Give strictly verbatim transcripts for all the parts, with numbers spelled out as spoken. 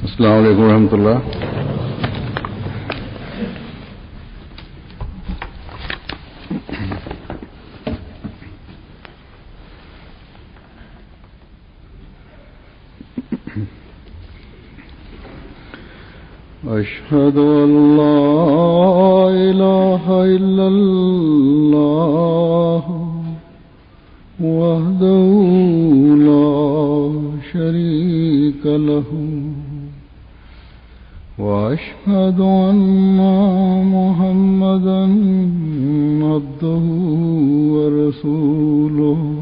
अस्सलामु अलैकुम रहमतुल्लाह। अशहदु अल्ला इलाहा इल्लल्लाह वहदहु ला शरीका लहु वअशहदु अन्ना मुहम्मदन अब्दुहु व रसूलुहु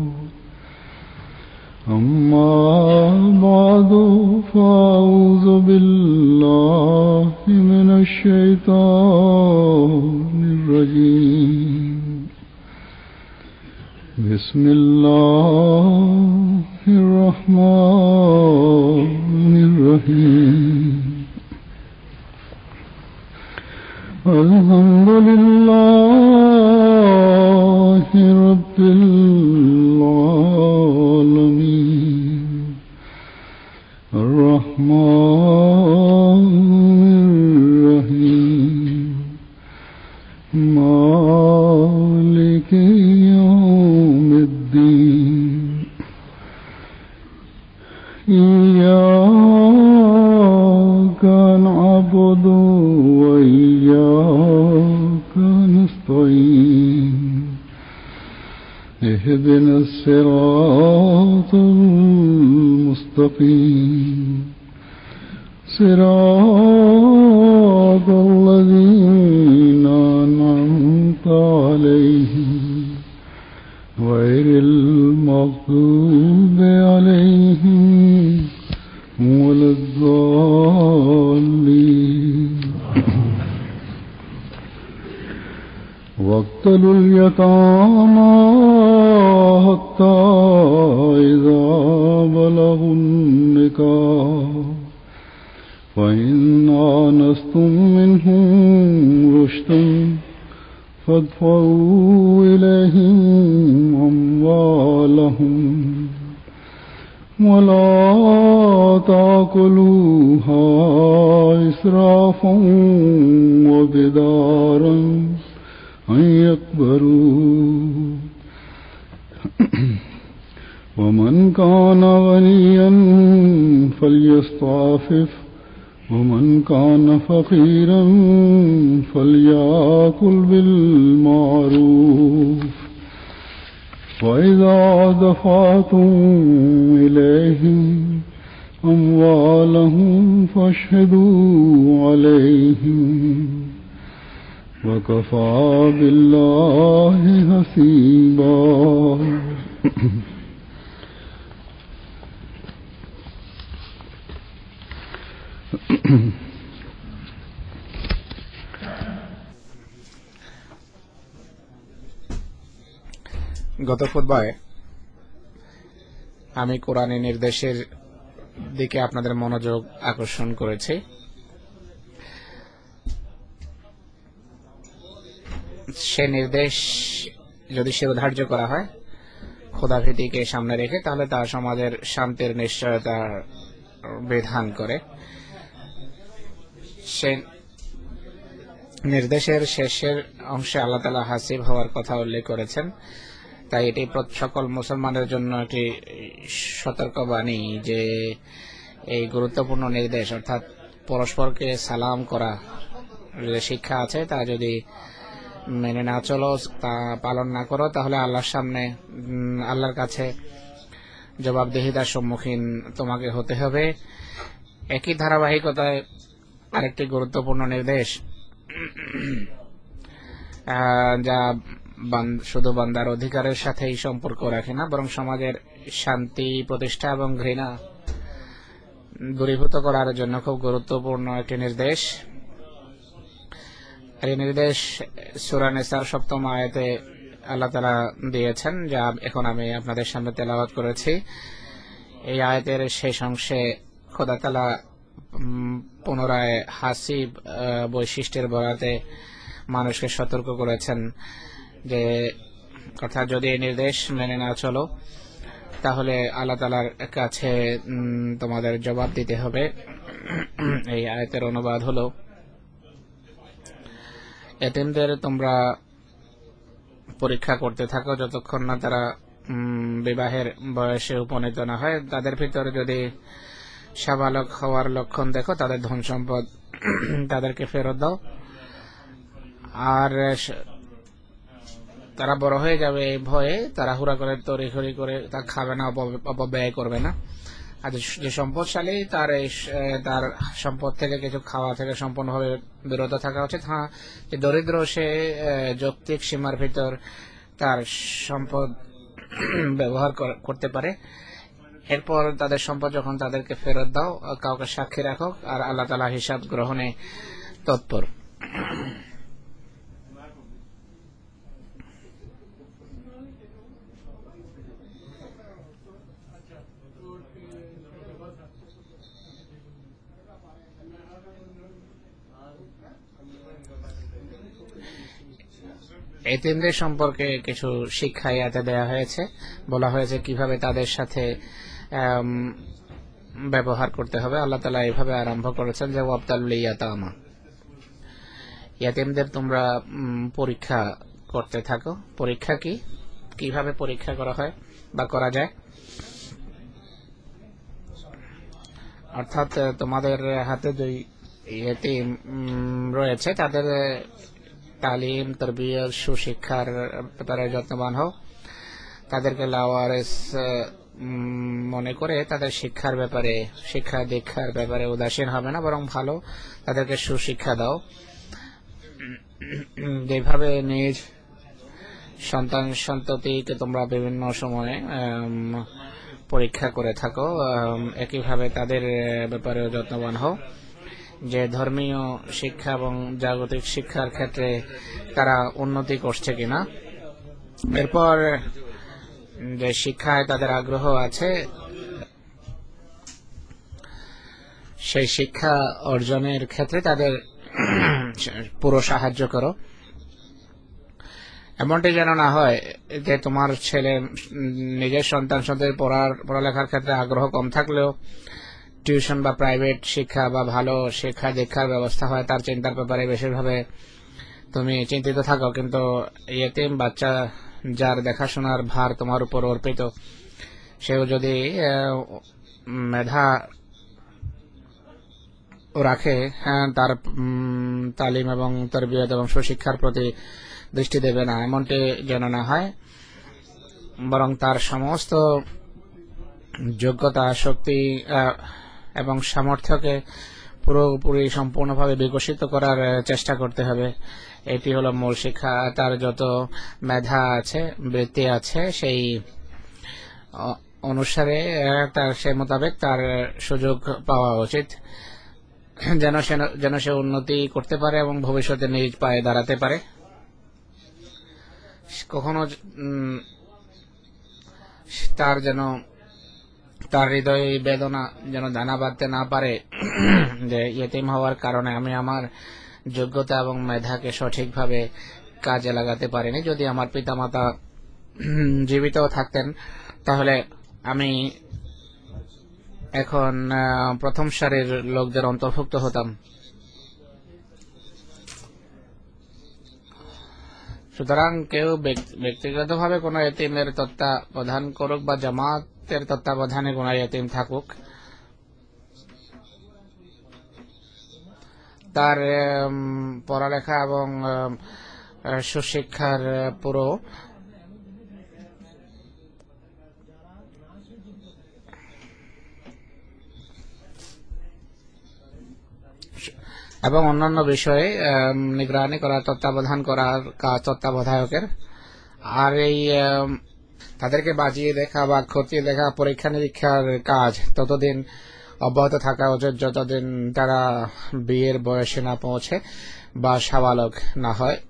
अम्मा बादु फ़अऊज़ु बिल्लाहि मिनश शैतानिर रजीम। बिस्मिल्लाहिर रहमानिर रहीम। अल्हम्दुलिल्लाहि रब्बिल आलमीन अर्रहमानिर रहीम मालिकि यौमिद्दीन। इय्याका नअबुदु व इय्याका नस्तईन। इहदिनस सिरातल मुस्तकीम सिरातल लज़ीना अनअमता अलैहिम गैरिल मग़्दूबि अलैहिम वलद्दाल्लीन। वक़्तुल यतामा हत्ता इज़ा बलगुन निकाह फ़इन आनस्तुम मिनहुम रुश्दन फ़दफ़ऊ इलैहिम अम्वालहुम वला ताकुलूहा इसराफ़न व बिदारन अन यकबरू। वमन काना गनिय्यन फ़ल्यस्तअफ़िफ़ वमन काना फ़क़ीरन फ़ल्यअकुल बिल्मारूफ़ वइज़ा दफ़अतुम इलैहिम अम्वालहुम फ़अशहिदू अलैहिम वकफ़ा बिल्लाहि हसीबा। গত খুতবায় আমি কোরআনী নির্দেশের দিকে আপনাদের মনোযোগ আকর্ষণ করেছি। সে নির্দেশ যদি শিরোধার্য করা হয় খোদাভীতিকে সামনে রেখে, তাহলে তা সমাজের শান্তির নিশ্চয়তা বিধান করে। সে নির্দেশের শেষের অংশে আল্লাহ তাআলা হাসিব হওয়ার কথা উল্লেখ করেছেন। তাই এটি সকল মুসলমানের জন্য একটি সতর্কবাণী যে এই গুরুত্বপূর্ণ নির্দেশ, অর্থাৎ পরস্পরকে সালাম করা যে শিক্ষা আছে, তা যদি মেনে না চলো, তা পালন না করো, তাহলে আল্লাহর সামনে আল্লাহর কাছে জবাবদিহিতার সম্মুখীন তোমাকে হতে হবে। একই ধারাবাহিকতায় আরেকটি গুরুত্বপূর্ণ নির্দেশ যা শুধু বান্দার অধিকারের সাথেই সম্পর্ক রাখে না, বরং সমাজের শান্তি প্রতিষ্ঠা এবং ঘৃণা দূরীভূত করার জন্য খুব গুরুত্বপূর্ণ একটি নির্দেশ। এই নির্দেশ সূরা নিসার সপ্তম আয়াতে আল্লাহ তাআলা দিয়েছেন, যা এখন আমি আপনাদের সামনে তেলাওয়াত করেছি। এই আয়াতের শেষ অংশে খোদা তাআলা পুনরায় হাসিব বৈশিষ্ট্যের বরাতে মানুষকে সতর্ক করেছেন যে, অর্থাৎ যদি এই নির্দেশ মেনে না চলো, তাহলে আল্লাহ তাআলার কাছে তোমাদের জবাব দিতে হবে। এই আয়াতের অনুবাদ হলো, এতিমদের তোমরা পরীক্ষা করতে থাকো যতক্ষণ না তারা বিবাহের বয়সে উপনীত না হয়। তাদের ভিতরে যদি সাবালক হওয়ার লক্ষণ দেখো, তাদের ধন সম্পদ তাদেরকে ফেরত দাও। আর তারা বড় হয়ে যাবে এই ভয়ে তাড়াহুড়া করে তড়িঘড়ি করে তা খাবে না, অপব্যয় করবে না। আর যে সম্পদশালী তার তার সম্পদ থেকে কিছু খাওয়া থেকে সম্পূর্ণভাবে বিরত থাকা উচিত। হ্যাঁ, যে দরিদ্র সে যৌক্তিক সীমার ভিতর তার সম্পদ ব্যবহার করতে পারে। এরপর তাদের সম্পদ যখন তাদেরকে ফেরত দাও, কাউকে সাক্ষী রাখো, আর আল্লাহ তাআলা হিসাব গ্রহণে তৎপর। এতিমদের সম্পর্কে কিছু শিক্ষা ইয়াতে দেয়া হয়েছে। বলা হয়েছে কিভাবে তাদের সাথে ব্যবহার করতে হবে। আল্লাহ তাআলা এইভাবে আরম্ভ করেছেন যে ওয়াবতালুল ইয়াতামা, ইয়াতিমদের তোমরা পরীক্ষা করতে থাকো। পরীক্ষা কি, কিভাবে পরীক্ষা করা হয় বা করা যায়? অর্থাৎ তোমাদের হাতে যে ইয়াতিম রয়েছে তাদের তালিম, তরবিয়ত, সুশিক্ষার ব্যাপারে যত্নবান হও। তাদেরকে লাওয়ারিস মনে করে তাদের শিক্ষার ব্যাপারে, শিক্ষা দীক্ষার ব্যাপারে উদাসীন হবে না, বরং ভালো তাদেরকে সুশিক্ষা দাও। যেভাবে নিজ সন্তান সন্ততিকে তোমরা বিভিন্ন সময়ে পরীক্ষা করে থাকো, একইভাবে তাদের ব্যাপারে যত্নবান হও যে ধর্মীয় শিক্ষা এবং জাগতিক শিক্ষার ক্ষেত্রে তারা উন্নতি করছে কিনা। এরপর যে শিক্ষায় তাদের আগ্রহ আছে সেই শিক্ষা অর্জনের ক্ষেত্রে তাদের পুরো সাহায্য করো। এমনটি যেন না হয় যে তোমার ছেলে নিজের সন্তান সন্তানের পড়ার পড়ালেখার ক্ষেত্রে আগ্রহ কম থাকলেও টিউশন বা প্রাইভেট শিক্ষা বা ভালো শিক্ষা দীক্ষার ব্যবস্থা হয় তার চিন্তার ব্যাপারে বেশিরভাবে তুমি চিন্তিত থাকো, কিন্তু ইয়েতিম বাচ্চা যার দেখাশোনার ভার তোমার উপর অর্পিত, সেও যদি মেধা রাখে, হ্যাঁ, তার তালিম এবং তরবিয়ত এবং সুশিক্ষার প্রতি দৃষ্টি দেবে না, এমনটি যেন না হয়, বরং তার সমস্ত যোগ্যতা, শক্তি এবং সামর্থ্যকে পুরোপুরি সম্পূর্ণভাবে বিকশিত করার চেষ্টা করতে হবে। এটি হলো মূল শিক্ষা। তার যত মেধা আছে, বৃত্তি আছে, সেই অনুসারে তার সে মোতাবেক তার সুযোগ পাওয়া উচিত, যেন সে যেন সে উন্নতি করতে পারে এবং ভবিষ্যতে নিজ পায়ে দাঁড়াতে পারে। কখনো তার যেন তার হৃদয়ে বেদনা যেন দানা বাঁধতে না পারে যে ইয়েতিম হওয়ার কারণে আমি আমার যোগ্যতা এবং মেধাকে সঠিকভাবে কাজে লাগাতে পারিনি। যদি আমার পিতামাতা জীবিত থাকতেন তাহলে আমি এখন প্রথম সারির লোকদের অন্তর্ভুক্ত হতাম। সুতরাং কেউ ব্যক্তিগতভাবে কোনো ইয়েতিমের তত্ত্বাবধান করুক বা জামাতের তত্ত্বাবধানে কোনো ইয়েতিম থাকুক, তার পড়ালেখা এবং সুশিক্ষার পুরো এবং অন্যান্য বিষয়ে নিগরানি করার, তত্ত্বাবধান করার কাজ তত্ত্বাবধায়কের। আর এই তাদেরকে বাজিয়ে দেখা বা খতিয়ে দেখা, পরীক্ষা নিরীক্ষার কাজ ততদিন অব্যাহত থাকা উচিত যতদিন তারা বিয়ের বয়সে না পৌঁছে বা সাবালক না হয়।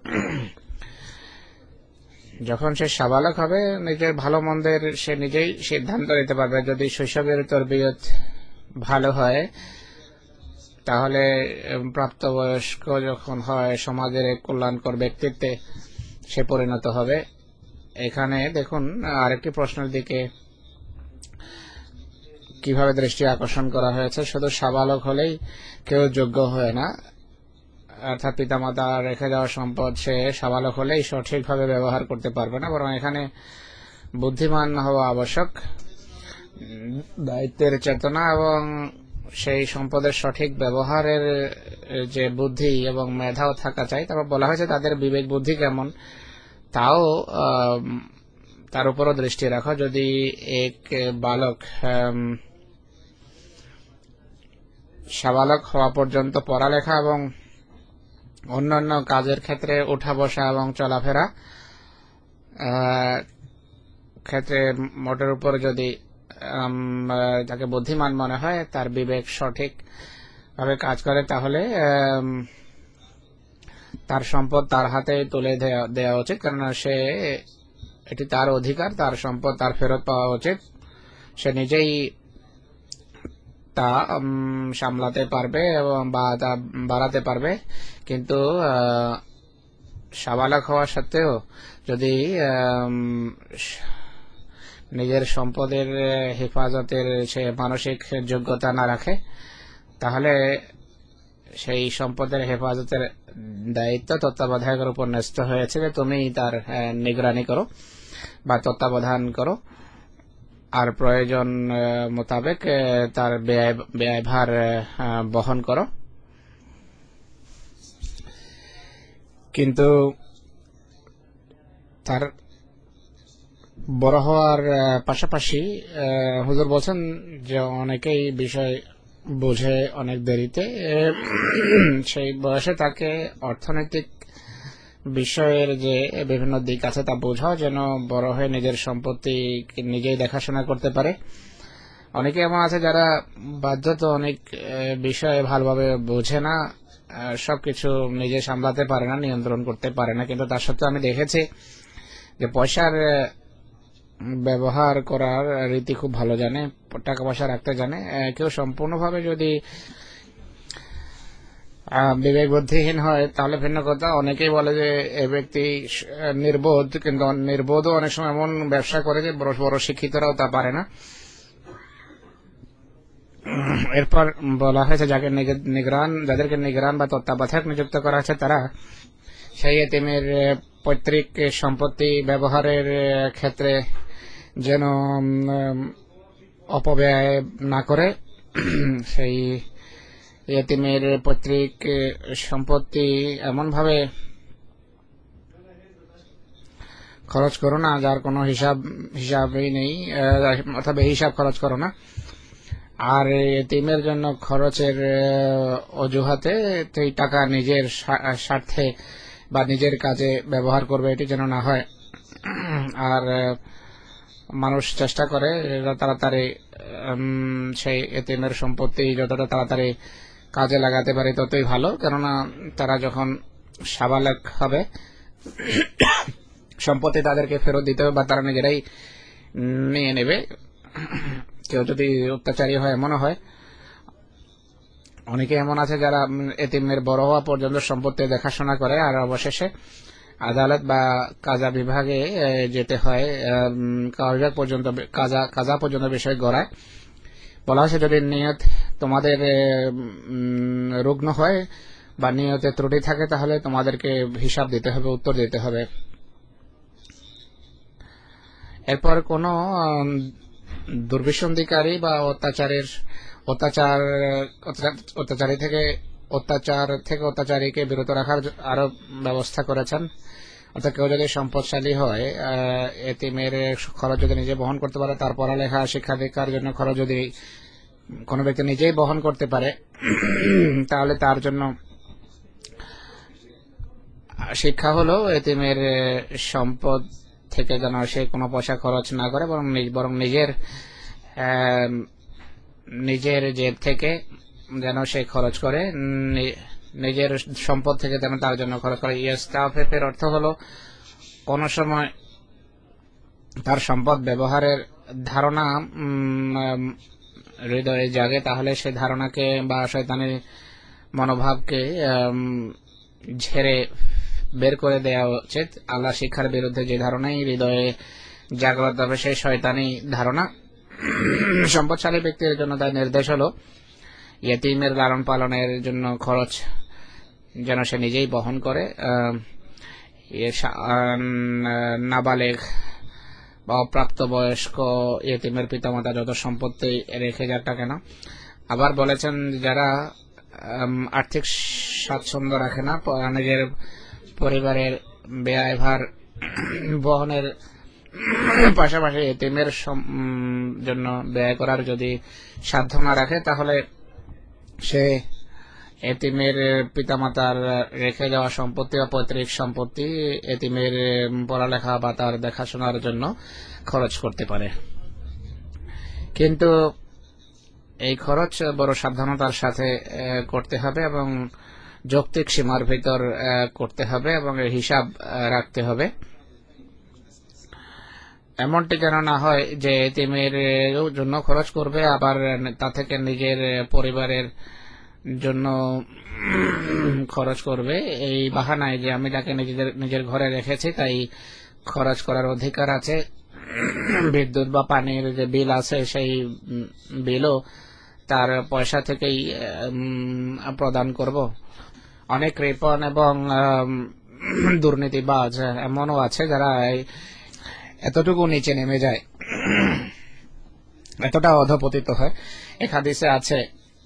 যখন সে সাবালক হবে নিজের ভালো মন্দের সে নিজেই সিদ্ধান্ত নিতে পারবে। যদি শৈশবের তরবিয়ত ভালো হয় তাহলে প্রাপ্তবয়স্ক যখন হয় সমাজের এক কল্যাণকর ব্যক্তিত্বে সে পরিণত হবে। এখানে দেখুন আরেকটি প্রশ্নের দিকে, কিভাবে দৃষ্টি আকর্ষণ করা হয়েছে, শুধু সাবালক হলেই কেউ যোগ্য হয় না, অর্থাৎ পিতামাতা রেখে যাওয়া সম্পদ সে সাবালক হলেই সঠিকভাবে ব্যবহার করতে পারবে না, বরং এখানে বুদ্ধিমান হওয়া আবশ্যক। দায়িত্বের চেতনা এবং সেই সম্পদের সঠিক ব্যবহারের যে বুদ্ধি এবং মেধাও থাকা চাই। তারপর বলা হয়েছে তাদের বিবেক বুদ্ধি কেমন তাও তার উপরও দৃষ্টি রাখো। যদি এক বালক সাবালক হওয়া পর্যন্ত পড়ালেখা এবং অন্যান্য কাজের ক্ষেত্রে উঠা বসা এবং চলাফেরা ক্ষেত্রে মোটের উপর যদি তাকে বুদ্ধিমান মনে হয়, তার বিবেক সঠিক ভাবে কাজ করে, তাহলে তার সম্পদ তার হাতে তুলে দেওয়া উচিত, কেননা সে এটি তার অধিকার, তার সম্পদ তার ফেরত পাওয়া উচিত। সে নিজেই তা সামলাতে পারবে এবং বা তা বাড়াতে পারবে। কিন্তু সাবালক হওয়া সত্ত্বেও যদি নিজের সম্পদের হেফাজতের সে মানসিক যোগ্যতা না রাখে, তাহলে সেই সম্পদের হেফাজতের দায়িত্ব তত্ত্বাবধায়কের উপর ন্যস্ত হয়েছে যে তুমি তার নিগরানি করো বা তত্ত্বাবধান করো, আর প্রয়োজন মোতাবেক তার ব্যয় ব্যয়ভার বহন করো। কিন্তু তার বড় হওয়ার পাশাপাশি হুজুর বলছেন যে অনেকেই বিষয় বোঝে অনেক দেরিতে, সেই বয়সে তাকে অর্থনৈতিক বিষয়ের যে বিভিন্ন দিক আছে তা বোঝাও, যেন বড় হয়ে নিজের সম্পত্তি নিজেই দেখাশোনা করতে পারে। অনেকে এমন আছে যারা বাধ্যত অনেক বিষয়ে ভালোভাবে বোঝে না, সবকিছু নিজে সামলাতে পারে না, নিয়ন্ত্রণ করতে পারে না, কিন্তু তার সত্ত্বেও আমি দেখেছি যে পয়সার ব্যবহার করার রীতি খুব ভালো জানে, টাকা পয়সা রাখতে জানে। কেউ সম্পূর্ণভাবে যদি বিবেক বুদ্ধিহীন হয় তাহলে ভিন্ন কথা। অনেকেই বলে যে এ ব্যক্তি নির্বোধ, কিন্তু নির্বোধও অনেক সময় এমন ব্যবসা করে যে বড় বড় শিক্ষিতরাও তা পারে না। এরপর বলা হয়েছে যাকে নিগরান যাদেরকে নিগরান বা তত্ত্বাবধায়ক নিযুক্ত করা হয়েছে তারা সেই এতিমের পৈতৃক সম্পত্তি ব্যবহারের ক্ষেত্রে যেন অপব্যয় না করে, সেই এতিমের পৈতৃক সম্পত্তি এমন ভাবে খরচ করো না যার কোনো হিসাব হিসাবই নেই, অর্থাৎ হিসাব খরচ করো না। আর এতিমের জন্য খরচের অজুহাতে সেই টাকা নিজের স্বার্থে বা নিজের কাজে ব্যবহার করবে, এটি যেন না হয়। আর মানুষ চেষ্টা করে যত তাড়াতাড়ি সেই এতিমের সম্পত্তি যতটা তাড়াতাড়ি কাজে লাগাতে পারে ততই ভালো, কেননা তারা যখন সাবালক হবে সম্পত্তি তাদেরকে ফেরত দিতে হবে বা তারা নিজেরাই নিয়ে নেবে। কেউ যদি অত্যাচারী হয় মনে হয়, অনেকে এমন আছে যারা এতিমের বড় হওয়া পর্যন্ত সম্পত্তি দেখাশোনা করে আর অবশেষে আদালত বা কাজা বিভাগে যেতে হয়, কাজা বিভাগ পর্যন্ত কাজা কাজা পর্যন্ত বিষয় গড়ায়। বলা হয়েছে যদি নিয়ত তোমাদের রুগ্ন হয় বা নিয়তে ত্রুটি থাকে তাহলে তোমাদেরকে হিসাব দিতে হবে, উত্তর দিতে হবে। এরপর কোন দুর্বিসন্ধিকারী বা অত্যাচারের অত্যাচার অত্যাচারী থেকে অত্যাচার থেকে অত্যাচারীকে বিরত রাখার আরো ব্যবস্থা করেছেন। অর্থাৎ কেউ যদি সম্পদশালী হয়, এতিমের খরচ যদি নিজে বহন করতে পারে, তার পড়ালেখা শিক্ষা দীক্ষার জন্য খরচ যদি কোনো ব্যক্তি নিজেই বহন করতে পারে, তাহলে তার জন্য শিক্ষা হলো এতিমের সম্পদ থেকে যেন সে কোনো পয়সা খরচ না করে, বরং বরং নিজের নিজের জেব থেকে যেন সে খরচ করে, নিজের সম্পদ থেকে যেন তার জন্য খরচ করে। ইস্তাফের অর্থ হলো কোন সময় তার সম্পদ ব্যবহারের ধারণা হৃদয়ে জাগে, তাহলে সে ধারণাকে বা শয়তানের মনোভাবকে ঝেড়ে বের করে দেওয়া উচিত। আল্লাহ শিক্ষার বিরুদ্ধে যে ধারণাই হৃদয়ে জাগ্রত হবে সেই শয়তানি ধারণা, সম্পদশালী ব্যক্তির জন্য তার নির্দেশ হলো ইয়েতিমের লালন পালনের জন্য খরচ যেন সে নিজেই বহন করে। নাবালেগ বা অপ্রাপ্তবয়স্ক ইয়েতিমের পিতামাতা যত সম্পত্তি রেখে যাক কেন। আবার বলেছেন যারা আর্থিক স্বাচ্ছন্দ্য রাখে না, নিজের পরিবারের ব্যয়ভার বহনের পাশাপাশি ইয়েতিমের জন্য ব্যয় করার যদি সাধ্য না রাখে, তাহলে সে এতিমের পিতামাতার রেখে যাওয়া সম্পত্তি বা পৈতৃক সম্পত্তি এতিমের পড়ালেখা বা তার দেখাশোনার জন্য খরচ করতে পারে। কিন্তু এই খরচ বড় সাবধানতার সাথে করতে হবে এবং যৌক্তিক সীমার ভিতর করতে হবে এবং হিসাব রাখতে হবে। এমনটি যেন না হয় যে এতিমের জন্য খরচ করবে আবার তা থেকে নিজের পরিবারের জন্য খরচ করবে এই বাহানায় যে আমি তাকে নিজের নিজের ঘরে রেখেছি তাই খরচ করার অধিকার আছে। বিদ্যুৎ বা পানির যে বিল আছে সেই বিলও তার পয়সা থেকেই প্রদান করব। অনেক কৃপণ এবং দুর্নীতিবাজ এমনও আছে যারা এতটুকু নিচে নেমে যায়, এতটা অধপতিত হয়। এক হাদিসে আছে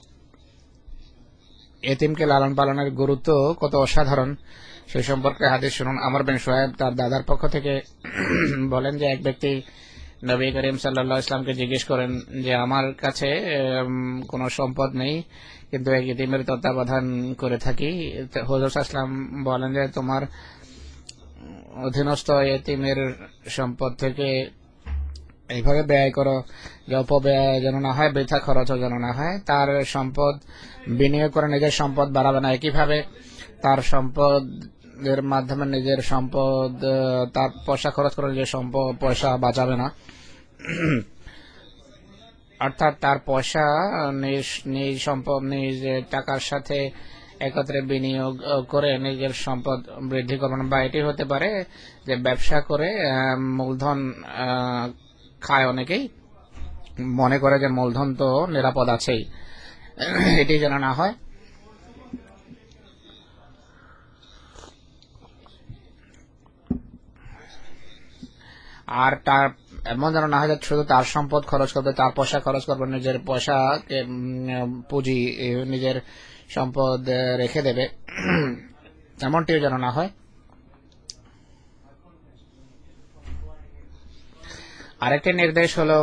এতিমকে লালন পালনের গুরুত্ব কত অসাধারণ, সেই সম্পর্কে হাদিস শুনুন। আমর বিন শুআয়ব তার দাদার পক্ষ থেকে বলেন যে এক ব্যক্তি নবী করিম সাল্লাল্লাহু আলাইহি ওয়াসাল্লামকে জিজ্ঞেস করেন যে আমার কাছে কোনো সম্পদ নেই কিন্তু এক এতিমের তত্ত্বাবধান করে থাকি। হুজুর সাল্লাল্লাহু আলাইহি ওয়াসাল্লাম বলেন যে তোমার অধীনস্থ এতিমের সম্পদ থেকে এইভাবে ব্যয় করো যে অপব্যয় যেন না হয়, বৃথা খরচও যেন না হয়। তার সম্পদ বিনিয়োগ করে নিজের সম্পদ বাড়াবে না, একইভাবে তার সম্পদের মাধ্যমে নিজের সম্পদ তার পয়সা খরচ করে নিজের সম্পদ পয়সা বাঁচাবে না। অর্থাৎ তার পয়সা নিজ নিজ সম্পদ নিজ টাকার সাথে একত্রে বিনিয়োগ করে নিজের সম্পদ বৃদ্ধি করবে না। বা এটি হতে পারে যে ব্যবসা করে মূলধন খায়, অনেকেই মনে করে যে মূলধন তো নিরাপদ আছেই, এটি যেন না হয়। আর তার এমন যেন না হয় যে শুধু তার সম্পদ খরচ করবে, তার পয়সা খরচ করবে, নিজের পয়সাকে পুঁজি নিজের সম্পদ রেখে দেবে, এমনটিও যেন না হয়। আরেকটি নির্দেশ হলো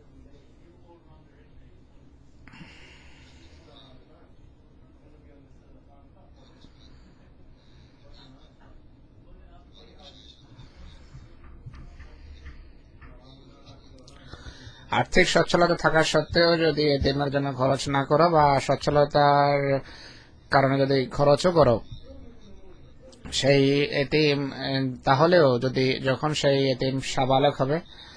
আর্থিক সচ্ছলতা থাকা সত্ত্বেও যদি এতিমের জন্য খরচ না করো বা সচ্ছলতার কারণে যদি খরচও করো সেই এতিম, তাহলেও যদি যখন সেই এতিম সাবালক হবে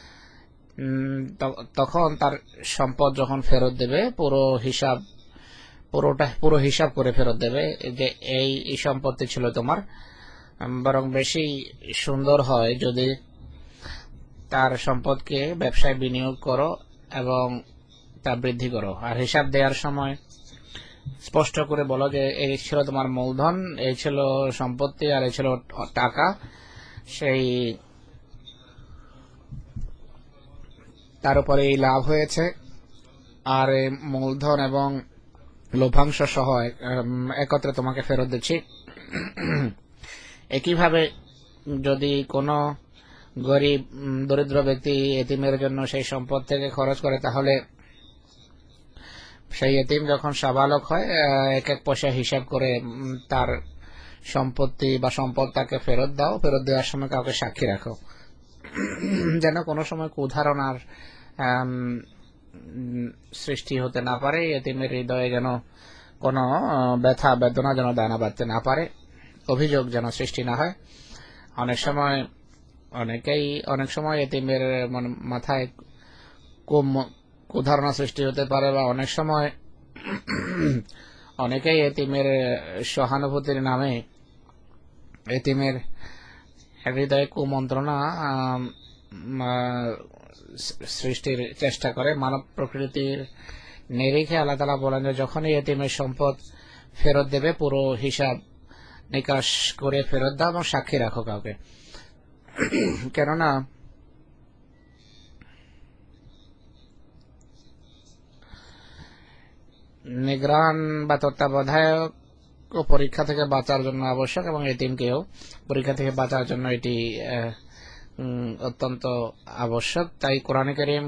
তখন তার সম্পদ যখন ফেরত দেবে পুরো হিসাব পুরোটা পুরো হিসাব করে ফেরত দেবে যে এই সম্পত্তি ছিল তোমার। বরং বেশি সুন্দর হয় যদি তার সম্পদকে ব্যবসায় বিনিয়োগ করো এবং তা বৃদ্ধি করো। আর হিসাব দেওয়ার সময় স্পষ্ট করে বলো যে এই ছিল তোমার মূলধন, এই ছিল সম্পত্তি আর এই ছিল টাকা, সেই তার উপরে এই লাভ হয়েছে আর মূলধন এবং লভ্যাংশ সহ একত্রে তোমাকে ফেরত দিচ্ছি। একইভাবে যদি কোনো গরিব দরিদ্র ব্যক্তি এতিমের জন্য সেই সম্পদ থেকে খরচ করে তাহলে সেই এতিম যখন সাবালক হয় এক এক পয়সা হিসাব করে তার সম্পত্তি বা সম্পদ তাকে ফেরত দাও। ফেরত দেওয়ার সময় কাউকে সাক্ষী রাখো যেন কোনো সময় কুধারণার সৃষ্টি হতে না পারে, এতিমের হৃদয়ে যেন কোনো ব্যথা বেদনা যেন দানা বাঁধতে না পারে, অভিযোগ যেন সৃষ্টি না হয়। অনেক সময় অনেকেই অনেক সময় এতিমের মাথায় কুধারণা সৃষ্টি হতে পারে বা অনেক সময় অনেকেই এতিমের সহানুভূতির নামে এতিমের হৃদয়ে কুমন্ত্রণা সৃষ্টির চেষ্টা করে। মানব প্রকৃতির নিরিখে আল্লাহ তাআলা বলেন যে যখনই এতিমের সম্পদ ফেরত দেবে পুরো হিসাব নিকাশ করে ফেরত দাও এবং সাক্ষী রাখো কাউকে। কেননা নিগরান বা তত্ত্বাবধায়ক পরীক্ষা থেকে বাঁচার জন্য আবশ্যক এবং এতিমকেও পরীক্ষা থেকে বাঁচার জন্য এটি অত্যন্ত আবশ্যক। তাই কোরআনে কারীম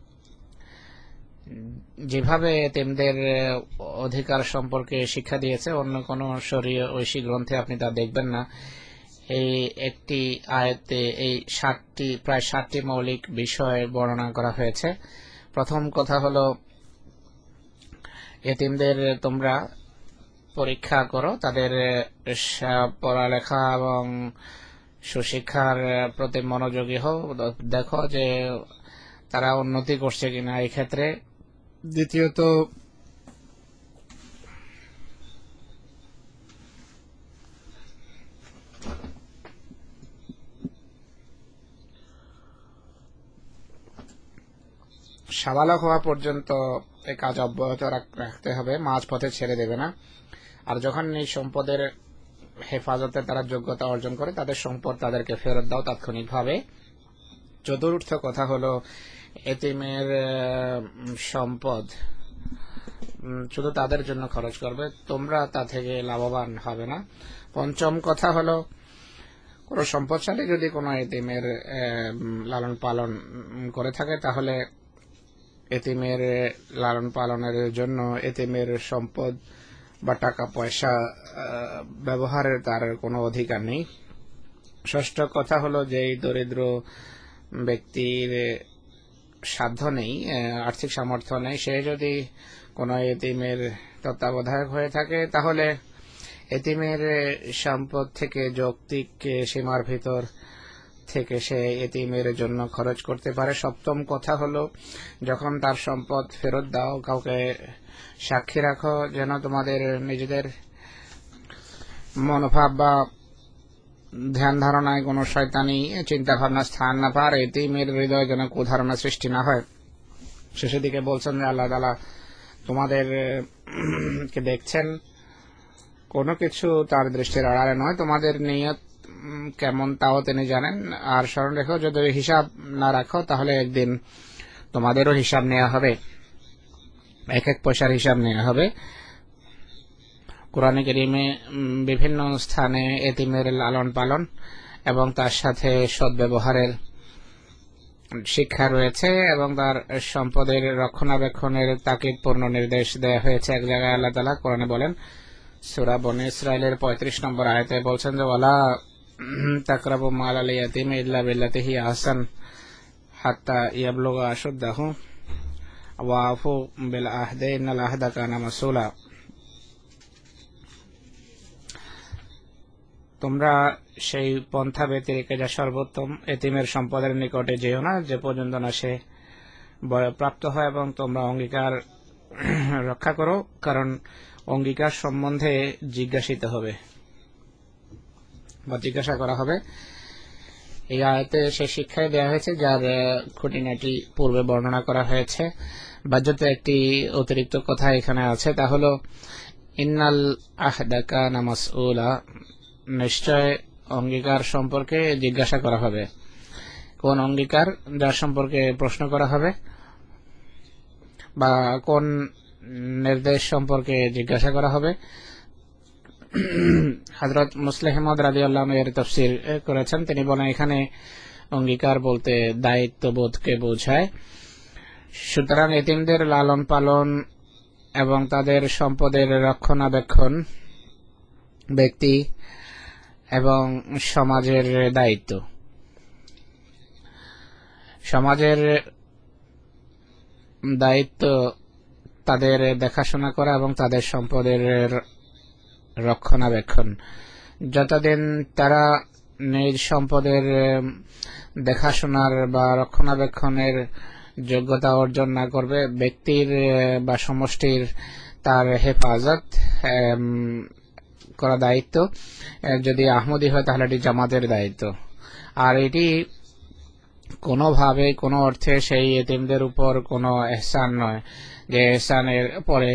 যেভাবে এতিমদের অধিকার সম্পর্কে শিক্ষা দিয়েছে অন্য কোন শরীয় ঐশী গ্রন্থে আপনি তা দেখবেন না। এই একটি আয়াতে এই ষাটটি প্রায় ষাটটি মৌলিক বিষয় বর্ণনা করা হয়েছে। প্রথম কথা হলো এতিমদের তোমরা পরীক্ষা করো, তাদের পড়ালেখা এবং সুশিক্ষার প্রতি মনোযোগী হও, দেখো যে তারা উন্নতি করছে কিনা এই ক্ষেত্রে। দ্বিতীয়ত সাবালক হওয়া পর্যন্ত এই কাজ অব্যাহত রাখতে হবে, মাঝ পথে ছেড়ে দেবে না। আর যখন এই সম্পদের হেফাজতে তারা যোগ্যতা অর্জন করে তাদের সম্পদ তাদেরকে ফেরত দাও তাৎক্ষণিকভাবে। চতুর্থ কথা হলো এতিমের সম্পদ শুধু তাদের জন্য খরচ করবে, তোমরা তা থেকে লাভবান হবে না। পঞ্চম কথা হলো কোন সম্পদশালী যদি কোনো এতিমের লালন পালন করে থাকে তাহলে এতিমের লালন পালনের জন্য এতিমের সম্পদ বা টাকা পয়সা ব্যবহারের তার কোনো অধিকার নেই। ষষ্ঠ কথা হলো যে এই দরিদ্র ব্যক্তির সাধ্য নেই, আর্থিক সামর্থ্য নেই, সে যদি কোনো এতিমের তত্ত্বাবধায়ক হয়ে থাকে তাহলে এতিমের সম্পদ থেকে যৌক্তিক সীমার ভিতর থেকে সে এতিমের জন্য খরচ করতে পারে। সপ্তম কথা হলো যখন তার সম্পদ ফেরত দাও কাউকে সাক্ষী রাখো যেন তোমাদের নিজেদের মনোভাব বা ধ্যান ধারণায় কোনো শয়তানি চিন্তা ভাবনা স্থান না পায়, এতিমের হৃদয়ে যেন কুধারণা সৃষ্টি না হয়। শেষের দিকে বলছেন যে আল্লাহ তাআলা তোমাদের কে দেখছেন, কোনো কিছু তার দৃষ্টির আড়ালে নয়, তোমাদের নিয়ত কেমন তাও তিনি জানেন। আর স্মরণ রেখো যদি হিসাব না রাখো তাহলে একদিন তোমাদেরও হিসাব নেওয়া হবে, এক এক পয়সার হিসাব নেওয়া হবে। কোরআনে কারীমে বিভিন্ন স্থানে এতিমের লালন পালন এবং তার সাথে সদ্ব্যবহারের শিক্ষা রয়েছে এবং তার সম্পদের রক্ষণাবেক্ষণের তাকিদপূর্ণ নির্দেশ দেওয়া হয়েছে। এক জায়গায় আল্লাহ তাআলা কোরআনে বলেন, সূরা বনী ইসরাইলের পঁয়ত্রিশ নম্বর আয়াতে বলছেন যে ওয়ালা তাকরাবু মালাল ইয়াতীমি ইল্লা বিল্লাতি হিয়া আহসান হাত্তা ইয়াবলুগা আশুদ্দাহু ওয়া আফু বিল আহদি ইন্নাল আহদা কানা মাসউলা। তোমরা সেই পন্থা ব্যতি রেখে যা সর্বোত্তম এতিমের সম্পদের নিকটে যেও না যে পর্যন্ত না সে বয়প্রাপ্ত হয়, এবং তোমরা অঙ্গীকার রক্ষা করো, কারণ অঙ্গীকার সম্বন্ধে জিজ্ঞাসিত হবে বা জিজ্ঞাসা করা হবে। এই আয়াতে সে শিক্ষায় দেওয়া হয়েছে যার খুঁটিনাটি পূর্বে বর্ণনা করা হয়েছে। বাহ্যত একটি অতিরিক্ত কথা এখানে আছে, তা হলো ইন্নাল আহদা কানা মাসউলা, নিশ্চয় অঙ্গীকার সম্পর্কে জিজ্ঞাসা করা হবে। কোন অঙ্গীকার? যার সম্পর্কে প্রশ্ন করা হবে বা কোন নির্দেশ সম্পর্কে জিজ্ঞাসা করা হবে। হযরত মুসলিম আহমদ রাদিয়াল্লাহু আনহু এর তাফসীর করেছেন, তিনি বলেন এখানে অঙ্গীকার বলতে দায়িত্ববোধকে বোঝায়। সুতরাং এতিমদের লালন পালন এবং তাদের সম্পদের রক্ষণাবেক্ষণ ব্যক্তি এবং সমাজের দায়িত্ব। সমাজের দায়িত্ব তাদের দেখাশোনা করা এবং তাদের সম্পদের রক্ষণাবেক্ষণ। যতদিন তারা নিজ সম্পদের দেখাশোনার বা রক্ষণাবেক্ষণের যোগ্যতা অর্জন না করবে, ব্যক্তির বা সমষ্টির তার হেফাজত করা দায়িত্ব। যদি আহমদি হয় তাহলে এটি জামাতের দায়িত্ব। আর এটি কোনোভাবে কোনো অর্থে সেই এতিমদের উপর কোনো এহসান নয় যে এহসানের পরে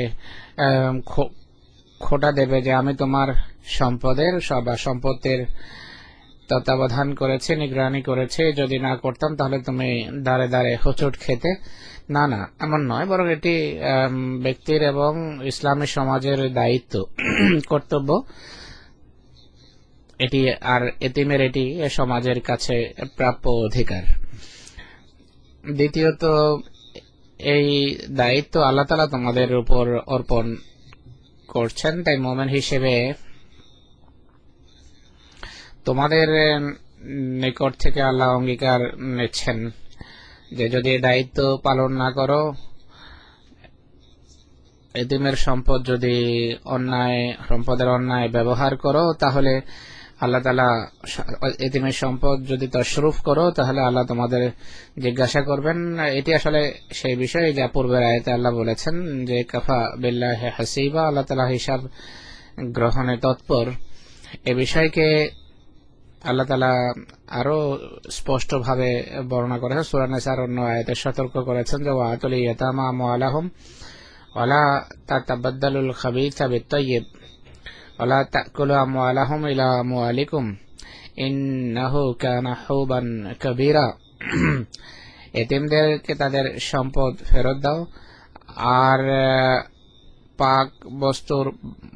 খোটা দেবে যে আমি তোমার সম্পদের বা সম্পত্তির তত্ত্বাবধান করেছে, নিগরানি করেছে, যদি না করতাম তাহলে তুমি দাঁড়ে দাঁড়ে হোঁচট খেতে। না না, এমন নয়, বরং এটি ব্যক্তির এবং ইসলামী সমাজের দায়িত্ব, কর্তব্য এটি, আর এতিমের এটি সমাজের কাছে প্রাপ্য অধিকার। দ্বিতীয়ত, এই দায়িত্ব আল্লাহ তাআলা তোমাদের উপর অর্পণ করছেন, তাই মুমিন হিসেবে তোমাদের নিকট থেকে আল্লাহ অঙ্গীকার নিচ্ছেন যে যদি দায়িত্ব পালন না করো, এতিমের সম্পদ যদি অন্যায় সম্পদের অন্যায় ব্যবহার করো, তাহলে আল্লাহ তাআলা এতিমের সম্পদ যদি তশরুফ করো, তাহলে আল্লাহ তোমাদের জিজ্ঞাসা করবেন। এটি আসলে সেই বিষয় যা পূর্বের আয়াতে আল্লাহ বলেছেন যে কাফা বিল্লাহি হাসিবা, আল্লাহ তাআলা হিসাব গ্রহণে তৎপর। এ বিষয়কে আল্লাহ তাআলা আরো স্পষ্ট ভাবে বর্ণনা করেছেন। সূরা নিসার অন্য আয়াতে সতর্ক করেছেন যে ওয়াতুল ইয়াতামা আমওয়ালাহুম ওয়ালা তাতাবাদদালুল খাবিসা বিত-তাইয়্যিব ওয়ালা তাকুলু আমওয়ালাহুম ইলা আমওয়ালিকুম ইন্নাহু কানা হুবান কাবীরা। এতিমদেরকে তাদের সম্পদ ফেরত দাও, আর পাক বস্তুর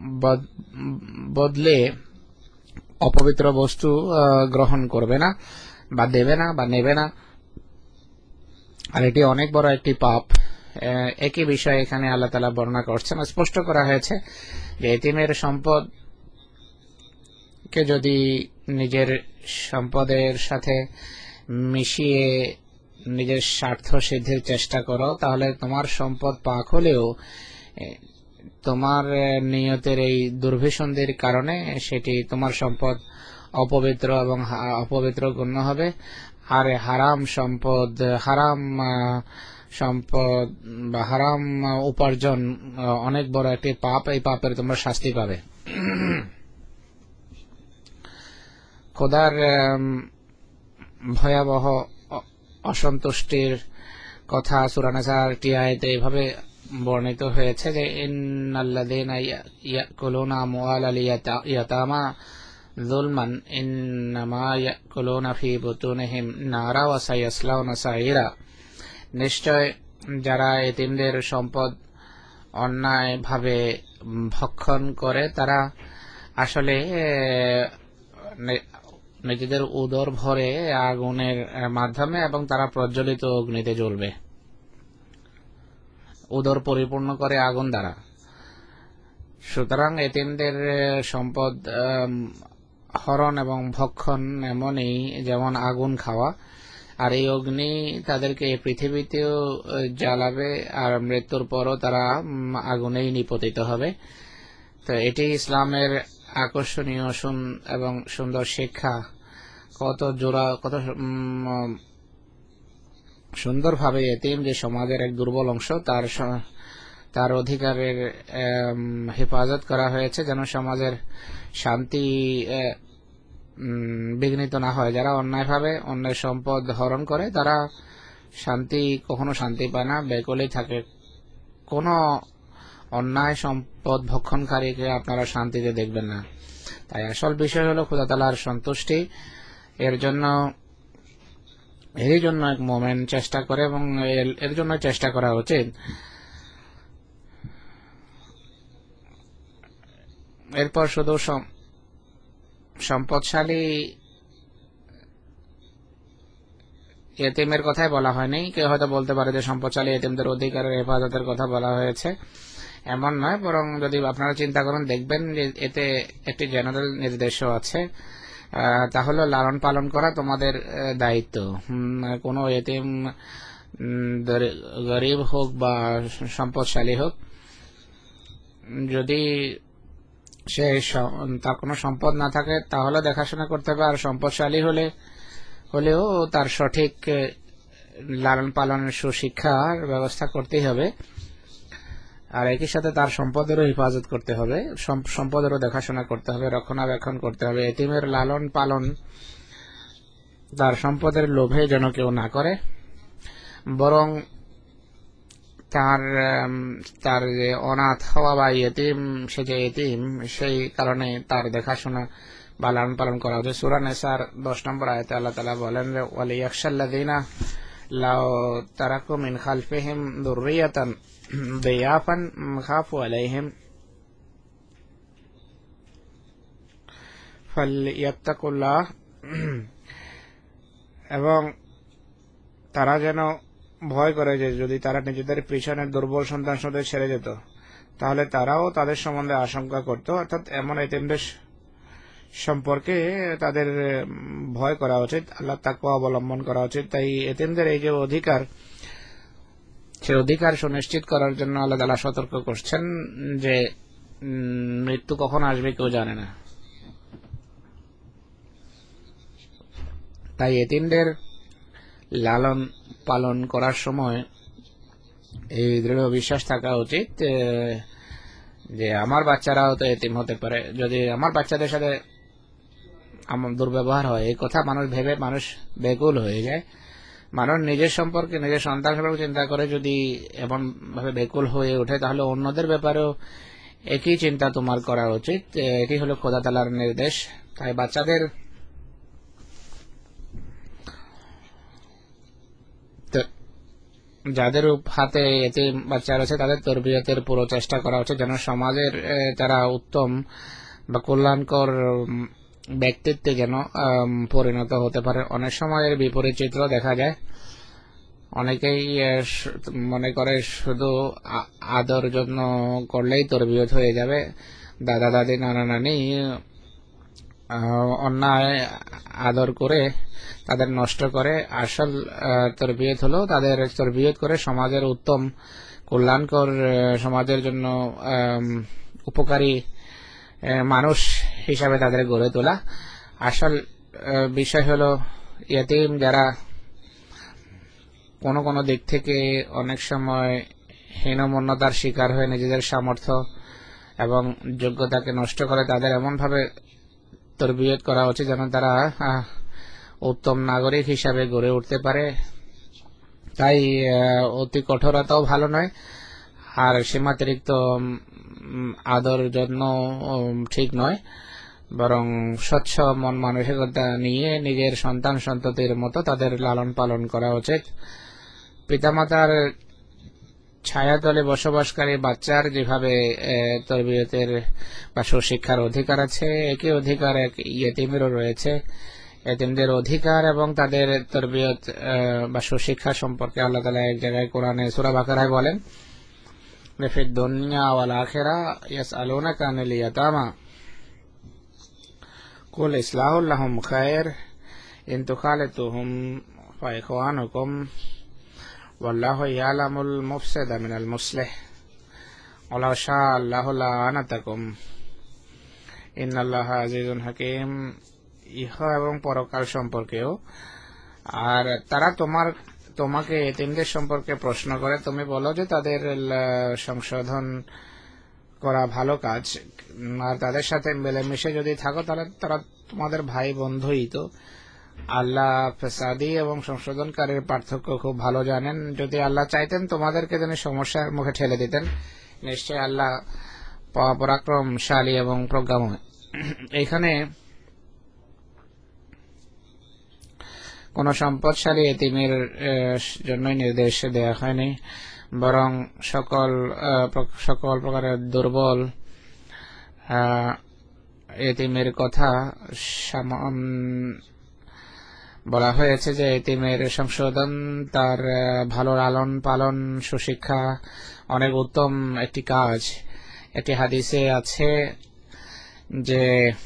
বদলে অপবিত্র বস্তু গ্রহণ করবে না বা দেবে না বা নেবে না, আর এটি অনেক বড় একটি পাপ। একই বিষয় এখানে আল্লাহ তাআলা বর্ণনা করছেন, স্পষ্ট করা হয়েছে যে এতিমের সম্পদ কে যদি নিজের সম্পদের সাথে মিশিয়ে নিজের স্বার্থ সিদ্ধির চেষ্টা করো, তাহলে তোমার সম্পদ পাক হলেও তোমার নিয়তের এই দুর্ভিসন্ধির কারণে সেটি তোমার সম্পদ অপবিত্র এবং অপবিত্র গণ্য হবে। আর হারাম সম্পদ, হারাম সম্পদ বা হারাম উপার্জন অনেক বড় একটি পাপ, এই পাপের তোমরা শাস্তি পাবে। খোদার ভয়াবহ অসন্তুষ্টির কথা সূরা নিসার টি আয়াতে এভাবে বর্ণিত হয়েছে যে ইন্নাল্লাযীনা ইয়াকুলুনা আমওয়ালাল ইয়াতামা যুলমান ইন্নামা ইয়াকুলুনা ফি বুতুনিহিম নারা ওয়া সায়াসলাউনা সাইরা। নিশ্চয় যারা এতিমদের সম্পদ অন্যায়ভাবে ভক্ষণ করে তারা আসলে নিজেদের উদর ভরে আগুনের মাধ্যমে এবং তারা প্রজ্বলিত অগ্নিতে জ্বলবে। উদর পরিপূর্ণ করে আগুন দ্বারা। সুতরাং এতিমদের সম্পদ হরণ এবং ভক্ষণ এমনই যেমন আগুন খাওয়া, আর এই অগ্নি তাদেরকে এই পৃথিবীতেও জ্বালাবে আর মৃত্যুর পরও তারা আগুনেই নিপতিত হবে। তো এটি ইসলামের আকর্ষণীয় এবং সুন্দর শিক্ষা। কত জোড়া, কত সুন্দরভাবে এতিম যে সমাজের এক দুর্বল অংশ, তার তার অধিকারের হেফাজত করা হয়েছে যেন সমাজের শান্তি বিঘ্নিত না হয়। যারা অন্যায়ভাবে অন্যের সম্পদ হরণ করে তারা শান্তি কখনো শান্তি পায় না, বেকলেই থাকে। কোন অন্যায় সম্পদ ভক্ষণকারীকে আপনারা শান্তিতে দেখবেন না। তাই আসল বিষয় হলো খোদা তাআলার সন্তুষ্টি। এর জন্য এরই জন্য এক মুমিন চেষ্টা করে এবং এর জন্য চেষ্টা করা উচিত। এরপর শুধু সম্পদশালী এতিমের কথাই বলা হয়নি। কেউ হয়তো বলতে পারে যে সম্পদশালী এতিমদের অধিকারের হেফাজতের কথা বলা হয়েছে, এমন নয়। বরং যদি আপনারা চিন্তা করেন দেখবেন যে এতে একটি জেনারেল নির্দেশও আছে, তা হলো লালন পালন করা তোমাদের দায়িত্ব। কোনো এতিম গরিব হোক বা সম্পদশালী হোক, যদি সে তার কোনো সম্পদ না থাকে তাহলে দেখাশোনা করতে হবে, আর সম্পদশালী হলে হলেও তার সঠিক লালন পালনের সুশিক্ষার ব্যবস্থা করতেই হবে। আর একই সাথে তার সম্পদেরও হেফাজত করতে হবে, সম্পদেরও দেখাশোনা করতে হবে, রক্ষণাবেক্ষণ করতে হবে। এতিমের লালন পালন তার সম্পদের লোভে যেন কেউ না করে, বরং তার তার যে অনাথ হওয়া বা ইয়েতিম, সে যে ইয়েতিম, সেই কারণে তার দেখাশোনা বা লালন পালন করা উচিত। সূরা নিসার দশ নম্বর আয়াতে আল্লাহ তাআলা বলেন যে ওয়ালিয়াখশাল্লাযীনা লাউ তারাকু মিন খালফিহিম যুররিয়াতান দিয়াফান খাফু আলাইহিম ফালইয়াত্তাকুল্লাহ, এবং তারা যেন ভয় করে যে যদি তারা নিজেদের পিছনের দুর্বল সন্তান সন্তান ছেড়ে যেত তাহলে তারাও তাদের সম্বন্ধে আশঙ্কা করত, অর্থাৎ এমন এতিমদের সম্পর্কে তাদের ভয় করা উচিত, আল্লাহ তাকওয়া অবলম্বন করা উচিত। তাই এতিমদের এই যে অধিকার, সে অধিকার সুনিশ্চিত করার জন্য আল্লাহ তাআলা সতর্ক করছেন যে মৃত্যু কখন আসবে কেউ জানে না। তাই এতিমদের লালন পালন করার সময় এই দৃঢ় বিশ্বাস থাকা উচিত যে আমার বাচ্চারাও তো এতিম হতে পারে। যদি আমার বাচ্চাদের সাথে আমার দুর্ব্যবহার হয়, এই কথা মানুষ ভেবে মানুষ বেকুল হয়ে যায়। মানুষ নিজের সম্পর্কে, নিজের সন্তান সম্পর্কে চিন্তা করে যদি এমন ভাবে বেকুল হয়ে ওঠে, তাহলে অন্যদের ব্যাপারেও একই চিন্তা তোমার করা উচিত। এটি হলো খোদা তাআলার নির্দেশ। তাই বাচ্চাদের যাদের হাতে এতিম বাচ্চা রয়েছে তাদের তরবিয়তের পুরো চেষ্টা করা উচিত, যেন সমাজের তারা উত্তম বা কল্যাণকর ব্যক্তিত্বে যেন পরিণত হতে পারে। অনেক সময় এর বিপরীত চিত্র দেখা যায়। অনেকেই মনে করে শুধু আদর যত্ন করলেই তরবিয়ত হয়ে যাবে, দাদা দাদি নানা নানি অন্যায় আদর করে তাদের নষ্ট করে। আসল তরবিয়ত হলো তাদের তরবিয়ত করে সমাজের উত্তম কল্যাণকর, সমাজের জন্য উপকারী মানুষ হিসাবে তাদের গড়ে তোলা। আসল বিষয় হলো ইয়েতিম যারা কোনো কোনো দিক থেকে অনেক সময় হীনমন্যতার শিকার হয়ে নিজেদের সামর্থ্য এবং যোগ্যতাকে নষ্ট করে, তাদের এমন ভাবে তরবিয়ত করা উচিত যেন তারা উত্তম নাগরিক হিসাবে গড়ে উঠতে পারে। তাই অতি কঠোরতাও ভালো নয়, আর সীমাতিরিক্ত আদর যত্ন ঠিক নয়, বরং স্বচ্ছ মন মানসিকতা নিয়ে নিজের সন্তান সন্ততির মতো তাদের লালন পালন করা উচিত। পিতামাতার ছায়াতলে বসবাসকারী বাচ্চার যেভাবে তরবিয়তের বা সুশিক্ষার অধিকার আছে, একই অধিকার এক ইয়েতিমেরও রয়েছে। এতিমদের অধিকার এবং তাদের তরবিয়ত বা সুশিক্ষা সম্পর্কে আল্লাহ তাআলা এক জায়গায় কোরআনে সূরা বাকারায় বলেন, ফিদ দুনিয়া ওয়াল আখিরা ইয়াসআলুনাকা আনিল ইয়াতামা কুল ইসলাহুল লাহুম খায়র ইন তুখালিতুহুম ফাইখওয়ানুকুম ওয়াল্লাহু ইয়ালামুল মুফসিদা মিনাল মুসলিহ ওয়ালাউ শাআ আল্লাহু লাআনাতাকুম ইন্নাল্লাহা আজিজুন হাকীম। ইহা এবং পরকাল সম্পর্কেও। আর তারা তোমার তোমাকে এতিমদের সম্পর্কে প্রশ্ন করে, তুমি বলো যে তাদের সংশোধন করা ভালো কাজ, আর তাদের সাথে মিলেমিশে যদি থাকো তাহলে তারা তোমাদের ভাই বন্ধুই। তো আল্লাহ ফেসাদি এবং সংশোধনকারীর পার্থক্য খুব ভালো জানেন। যদি আল্লাহ চাইতেন তোমাদেরকে যেন সমস্যার মুখে ঠেলে দিতেন, নিশ্চয় আল্লাহ পরাক্রমশালী এবং প্রজ্ঞাময়। এখানে কোন সম্পদশালী এতিমের জন্যই নির্দেশ দেওয়া হয়নি, বরং সকল সকল প্রকারের দুর্বল এতিমের কথা বলা হয়েছে, যে এতিমের সংশোধন, তার ভালো লালন পালন, সুশিক্ষা অনেক উত্তম একটি কাজ। একটি হাদিসে আছে যে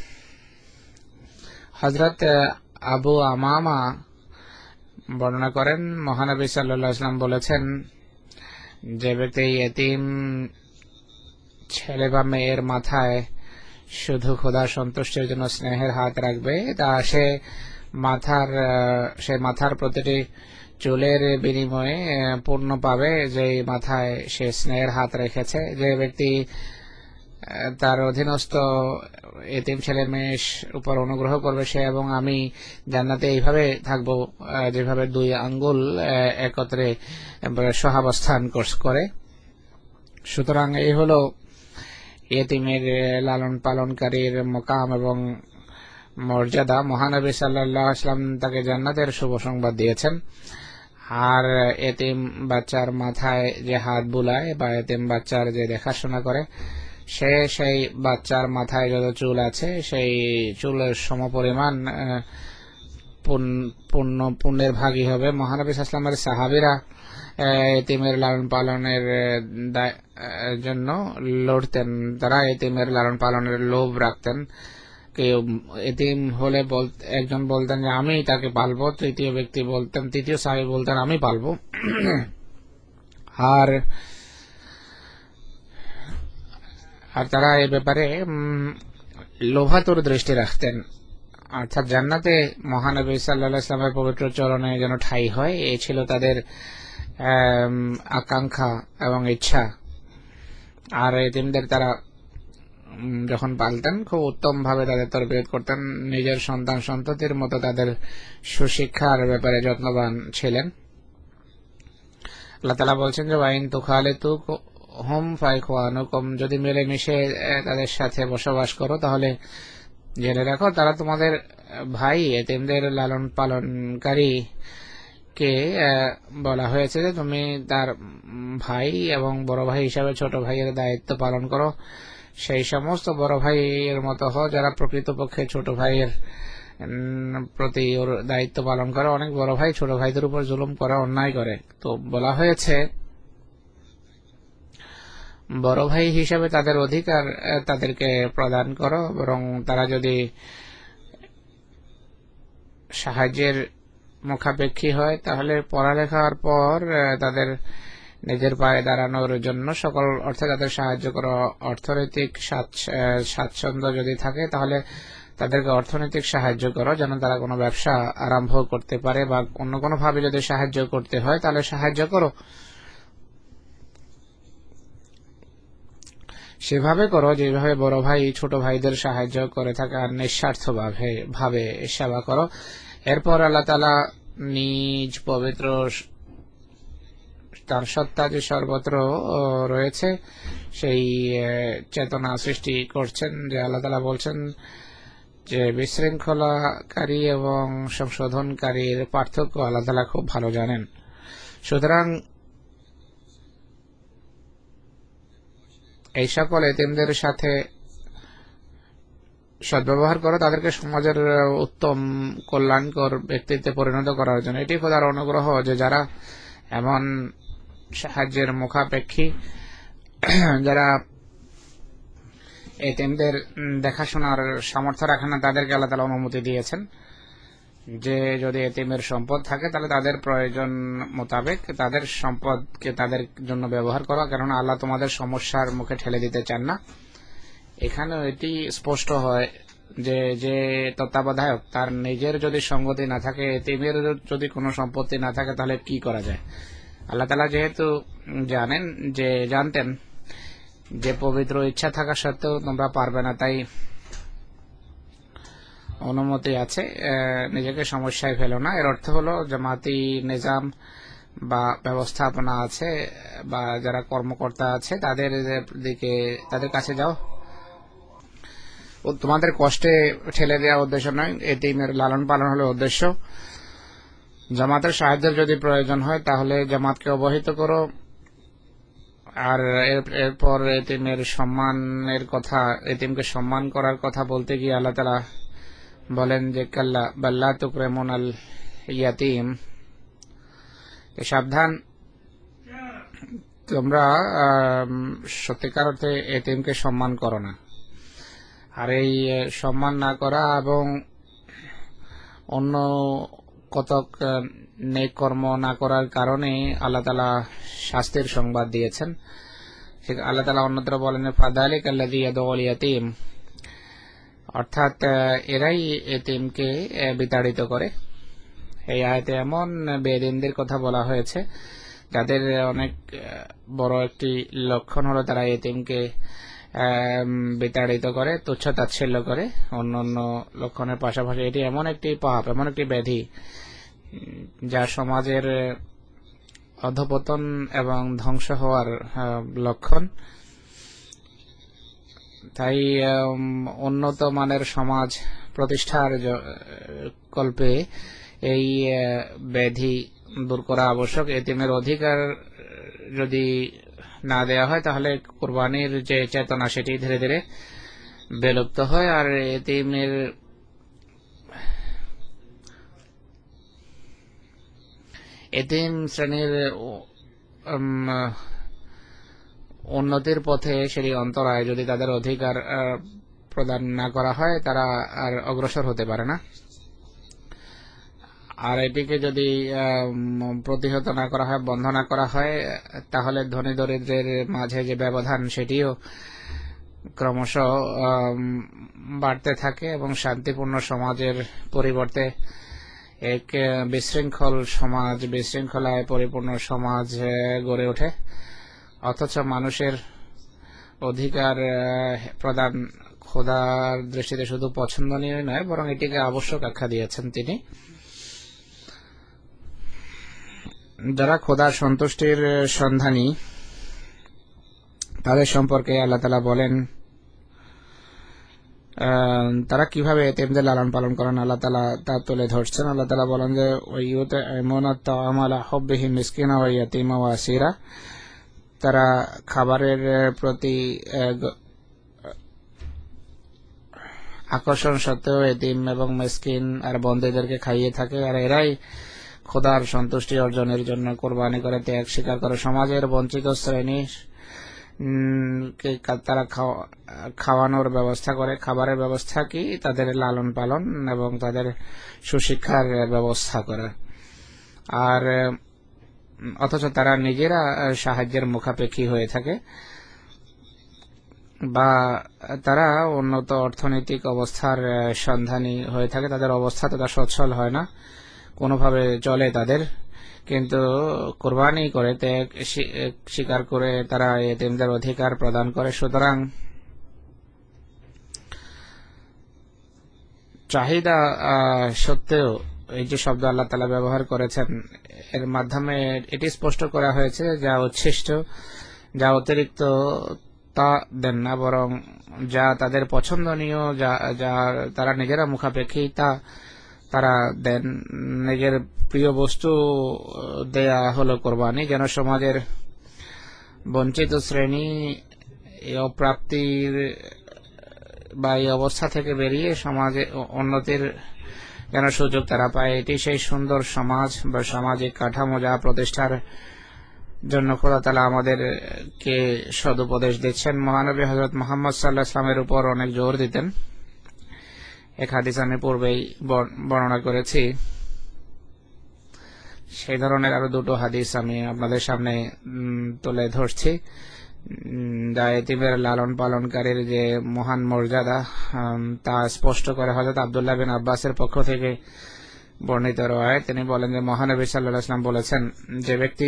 হযরত আবু আমামা বর্ণনা করেন, মহানবী সাল্লাল্লাহু আলাইহি ওয়াসাল্লাম বলেছেন, যে ব্যক্তি এতিম ছেলে বা মেয়ের মাথায় শুধু খোদার সন্তুষ্টির জন্য স্নেহের হাত রাখবে, তা সে মাথার সে মাথার প্রতিটি চুলের বিনিময়ে পূর্ণ পাবে, যে মাথায় সে স্নেহের হাত রেখেছে। যে ব্যক্তি তার অধীনস্থ এতিম ছেলে মেয়ের উপর অনুগ্রহ করবে সে, এবং আমি জান্নাতে এইভাবে থাকবো যেভাবে দুই আঙ্গুল একত্রে সহাবস্থান করে। সুতরাং এই হলো এতিমের লালন পালনকারীর মকাম এবং মর্যাদা। মহানবী সাল্লাল্লাহু আলাইহি ওয়াসাল্লাম তাকে জান্নাতের শুভ সংবাদ দিয়েছেন। আর এতিম বাচ্চার মাথায় যে হাত বুলায় বা এতিম বাচ্চার যে দেখাশোনা করে সে সেই বাচ্চার মাথায় যত চুল আছে সেই চুলের সমপরিমাণ পূর্ণ পুণ্যের ভাগী হবে। মহানবী সাল্লাল্লাহু আলাইহি ওয়াসাল্লামের সাহাবীরা এতিমের লালন পালনের জন্য লড়তেন, তারা এতিমের লালন পালনের লোভ রাখতেন। কেউ এতিম হলে একজন বলতেন যে আমি তাকে পালবো, তৃতীয় ব্যক্তি বলতেন, তৃতীয় সাহাবী বলতেন আমি পালবো। আর আর তারা এই ব্যাপারে লোভাতুর দৃষ্টি রাখতেন। অর্থাৎ জান্নাতে মহানবী সাল্লাল্লাহু আলাইহি ওয়াসাল্লামের পবিত্র চরণে যেন ঠাঁই হয়, এই ছিল তাদের আকাঙ্ক্ষা এবং ইচ্ছা। আর এতিমদের তারা যখন পালতেন খুব উত্তম ভাবে তাদের তরবিয়ত করতেন, নিজের সন্তান সন্ততির মতো তাদের সুশিক্ষার ব্যাপারে যত্নবান ছিলেন। আল্লাহ তাআলা বলছেন যে ওয়াইন তুখালিতু হুম ফাইখওয়ানুকুম, যদি মিলেমিশে তাদের সাথে বসবাস করো তাহলে জেনে রাখো তারা তোমাদের ভাই। এতিমদের লালন পালনকারী কে বলা হয়েছে যে তুমি তার ভাই এবং বড় ভাই হিসাবে ছোট ভাইয়ের দায়িত্ব পালন করো। সেই সমস্ত বড় ভাইয়ের মতো হও যারা প্রকৃতপক্ষে ছোট ভাইয়ের প্রতি ওর দায়িত্ব পালন করে। অনেক বড় ভাই ছোট ভাইদের উপর জুলুম করে, অন্যায় করে। তো বলা হয়েছে বড় ভাই হিসাবে তাদের অধিকার তাদেরকে প্রদান করো, বরং তারা যদি সাহায্যের মুখাপেক্ষী হয় তাহলে পড়ালেখার পর তাদের নিজের পায়ে দাঁড়ানোর জন্য সকল অর্থে তাদের সাহায্য করো। অর্থনৈতিক স্বাচ্ছন্দ্য যদি থাকে তাহলে তাদেরকে অর্থনৈতিক সাহায্য করো, যেন তারা কোনো ব্যবসা আরম্ভ করতে পারে, বা অন্য কোনো ভাবে যদি সাহায্য করতে হয় তাহলে সাহায্য করো। সেভাবে করো যেভাবে বড় ভাই ছোট ভাইদের সাহায্য করে থাকে, আর নিঃস্বার্থ ভাবে ভাবে সেবা করো। এরপর আল্লাহ তাআলা নিজ পবিত্র তার সত্তা যে সর্বত্র রয়েছে সেই চেতনা সৃষ্টি করছেন, যে আল্লাহ তাআলা বলছেন যে বিশৃঙ্খলাকারী এবং সংশোধনকারীর পার্থক্য আল্লাহ তাআলা খুব ভালো জানেন। সুতরাং এই সকল এতিমদের সাথে সদ্ব্যবহার করো, তাদেরকে সমাজের উত্তম কল্যাণকর ব্যক্তিত্বে পরিণত করার জন্য। এটি খোদার অনুগ্রহ যে যারা এমন সাহায্যের মুখাপেক্ষী, যারা এতিমদের দেখাশোনার সামর্থ্য রাখে না, তাদেরকে আল্লাহ তাআলা অনুমতি দিয়েছেন যে যদি এতিমের সম্পদ থাকে তাহলে তাদের প্রয়োজন মোতাবেক তাদের সম্পদকে তাদের জন্য ব্যবহার করো, কেননা আল্লাহ তোমাদের সমস্যার মুখে ঠেলে দিতে চান না। এখানে এটি স্পষ্ট হয় যে যে তত্ত্বাবধায়ক তার নিজের যদি সঙ্গতি না থাকে, এতিমের যদি কোনো সম্পত্তি না থাকে তাহলে কি করা যায়। আল্লাহ তাআলা যেহেতু জানেন যে জানতেন যে পবিত্র ইচ্ছা থাকা সত্ত্বেও তোমরা পারবে না, তাই অনুমতি আছে, নিজেকে সমস্যায় ফেলো না। এর অর্থ হলো জামাতি নিজাম বা ব্যবস্থাপনা আছে বা যারা কর্মকর্তা আছে তাদের দিকে তাদের কাছে যাও, তোমাদের কষ্টে ঠেলে দেওয়া উদ্দেশ্য নয়, এতিমের লালন পালন হলো উদ্দেশ্য। জামাতের সাহায্যের যদি প্রয়োজন হয় তাহলে জামাতকে অবহিত করো। আর এরপর এতিমের সম্মানের কথা, এতিমকে সম্মান করার কথা বলতে গিয়ে আল্লাহ তাআলা বলেন যে কাল্লা বাল্লা তুকরিমুন আল ইয়াতীম, সাবধান তোমরা সত্যিকার অর্থে এতিমকে সম্মান করো না। আর এই সম্মান না করা এবং অন্য কতক নেক কর্ম না করার কারণে আল্লাহ তাআলা শাস্তির সংবাদ দিয়েছেন। ঠিক আল্লাহ তাআলা অন্যত্র বলেন ফাযালিকা আল্লাযী ইয়াদউল ইয়াতীম, অর্থাৎ এরাই এতিমকে বিতাড়িত করে। এই আয়াতে এমন বেদিনদের কথা বলা হয়েছে যাদের অনেক বড় একটি লক্ষণ হলো তারা এতিমকে বিতাড়িত করে, তুচ্ছ তাচ্ছিল্য করে। অন্য অন্য লক্ষণের পাশাপাশি এটি এমন একটি পাপ, এমন একটি ব্যাধি যা সমাজের অধপতন এবং ধ্বংস হওয়ার লক্ষণ। তাই উন্নত মানের সমাজ প্রতিষ্ঠার কল্পে এই ব্যাধি দূর করা আবশ্যক। এতিমের অধিকার যদি না দেয়া হয় তাহলে কুরবানির যে চেতনা সেটি ধীরে ধীরে বিলুপ্ত হয়। আর এতিমের এতিম শ্রেণীর উন্নতির পথে সেটি অন্তরায়। যদি তাদের অধিকার প্রদান না করা হয় তারা আর অগ্রসর হতে পারে না। আর এটিকে যদি প্রতিহত না করা হয়, বন্ধ না করা হয়, তাহলে ধনী দরিদ্রের মাঝে যে ব্যবধান সেটিও ক্রমশ বাড়তে থাকে এবং শান্তিপূর্ণ সমাজের পরিবর্তে এক বিশৃঙ্খল সমাজ, বিশৃঙ্খলায় পরিপূর্ণ সমাজ গড়ে ওঠে। অথচ মানুষের অধিকার প্রদান খোদার দৃষ্টিতে শুধু পছন্দনীয় নয়, বরং এটিকে আবশ্যক আখ্যা দিয়েছেন তিনি। যারা খোদার সন্তুষ্টির সন্ধানী তাদের সম্পর্কে আল্লাহ তাআলা বলেন তারা কিভাবে এতিমদের লালন পালন করেন, আল্লাহ তাআলা তা তুলে ধরছেন। আল্লাহ তাআলা বলেন যে ওয়ায়ুতঈমুনা আত-তাআমা আলা হুব্বিহি মিসকিনা ওয়া ইয়াতীমা ওয়া আসীরা, তারা খাবারের প্রতি আকর্ষণ সত্ত্বেও এতিম এবং মিসকিন আর বন্দিদেরকে খাইয়ে থাকে। আর এরাই খোদার সন্তুষ্টি অর্জনের জন্য কোরবানি করে, ত্যাগ স্বীকার করে। সমাজের বঞ্চিত শ্রেণী তারা খাওয়ানোর ব্যবস্থা করে। খাবারের ব্যবস্থা কি? তাদের লালন পালন এবং তাদের সুশিক্ষার ব্যবস্থা করে। আর অথচ তারা নিজেরা সাহায্যের মুখাপেক্ষী হয়ে থাকে, বা তারা উন্নত অর্থনৈতিক অবস্থার সন্ধানী হয়ে থাকে। তাদের অবস্থা তথা সচ্ছল হয় না, কোনোভাবে চলে তাদের, কিন্তু কোরবানি করে ত্যাগ স্বীকার করে তারা এতিমদের অধিকার প্রদান করে। সুতরাং চাহিদা সত্ত্বেও এই যে শব্দ আল্লাহ তাআলা ব্যবহার করেছেন এর মাধ্যমে এটি স্পষ্ট করা হয়েছে যা উচ্ছিষ্ট, যা অতিরিক্ত তা দেন না, বরং যা তাদের পছন্দনীয়, যা যা তারা নিজেরা মুখাপেক্ষী তা তারা দেন। নিজের প্রিয় বস্তু দেয়া হলো কোরবানি, যেন সমাজের বঞ্চিত শ্রেণী এই অপ্রাপ্তির বা এই অবস্থা থেকে বেরিয়ে সমাজে উন্নতির যেন সুযোগ তারা পায়। এটি সেই সুন্দর সমাজ বা সামাজিক কাঠামো যা প্রতিষ্ঠার জন্য খোদা তাআলা আমাদেরকে সদুপদেশ দিচ্ছেন। মহানবী হযরত মুহাম্মদ সাল্লাল্লাহু আলাইহি ওয়াসাল্লামের উপর অনেক জোর দিতেন। এক হাদিস আমি পূর্বেই বর্ণনা করেছি। সেই ধরনের আরো দুটো হাদিস আমি আপনাদের সামনে তুলে ধরছি, যা এতিমের লালন পালনকারীর যে মহান মর্যাদা তা স্পষ্ট করে। হযরত আব্দুল্লাহ বিন আব্বাসের পক্ষ থেকে বর্ণিত রয়েছে, তিনি বলেন যে মহানবী সাল্লাল্লাহু আলাইহি ওয়াসাল্লাম বলেছেন, যে ব্যক্তি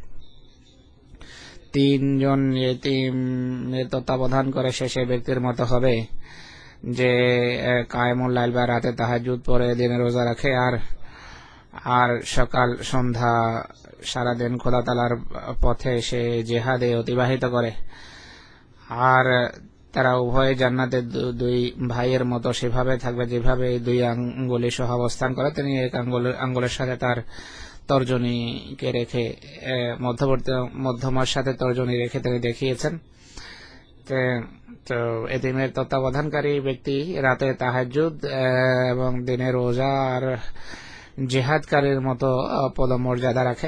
তিনজন এতিমের তত্ত্বাবধান করে সে সেই ব্যক্তির মতো হবে যে কায়েমুল লাইল বা রাতে তাহাজ্জুদ পড়ে দিনে রোজা রাখে আর আর সকাল সন্ধ্যা সারাদিন খোদা তাআলার পথে সে জিহাদে অতিবাহিত করে। আর তারা উভয়ে জান্নাতে দুই ভাইয়ের মতো সেভাবে থাকবে যেভাবে দুই আঙ্গুলি সহ অবস্থান করে। তিনি এক আঙ্গুল আঙ্গুলের সাথে তার তর্জনীকে রেখে মধ্যবর্তী মধ্যমার সাথে তর্জনী রেখে তিনি দেখিয়েছেন। তো এতিমের তত্ত্বাবধানকারী ব্যক্তি রাতে তাহাজ্জুদ এবং দিনে রোজা আর জিহাদকারীর মতো পদমর্যাদা রাখে।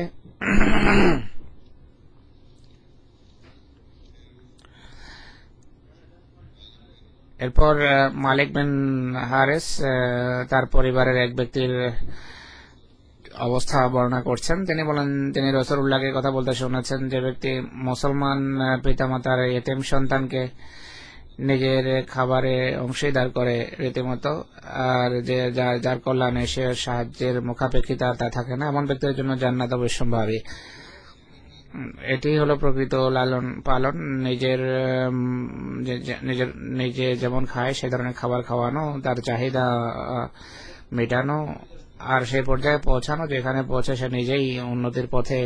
এরপর মালিক বিন হারিস তার পরিবারের এক ব্যক্তির অবস্থা বর্ণনা করছেন। তিনি বলেন, তিনি রাসূলুল্লাহকে কথা বলতে শুনেছেন, যে ব্যক্তি মুসলমান পিতামাতার এতিম সন্তানকে নিজের খাবারে অংশীদার করে রীতিমতো, আর যে যার কল্যাণে সে সাহায্যের মুখাপেক্ষিতা তা থাকে না, এমন ব্যক্তির জন্য জান্নাত অবশ্যম্ভাবী। এটি হলো প্রকৃত লালন পালন, নিজের নিজের নিজে যেমন খায় সে ধরনের খাবার খাওয়ানো, তার চাহিদা মেটানো, আর সেই পর্যায়ে পৌঁছানো যেখানে পৌঁছে সে নিজেই উন্নতির পথে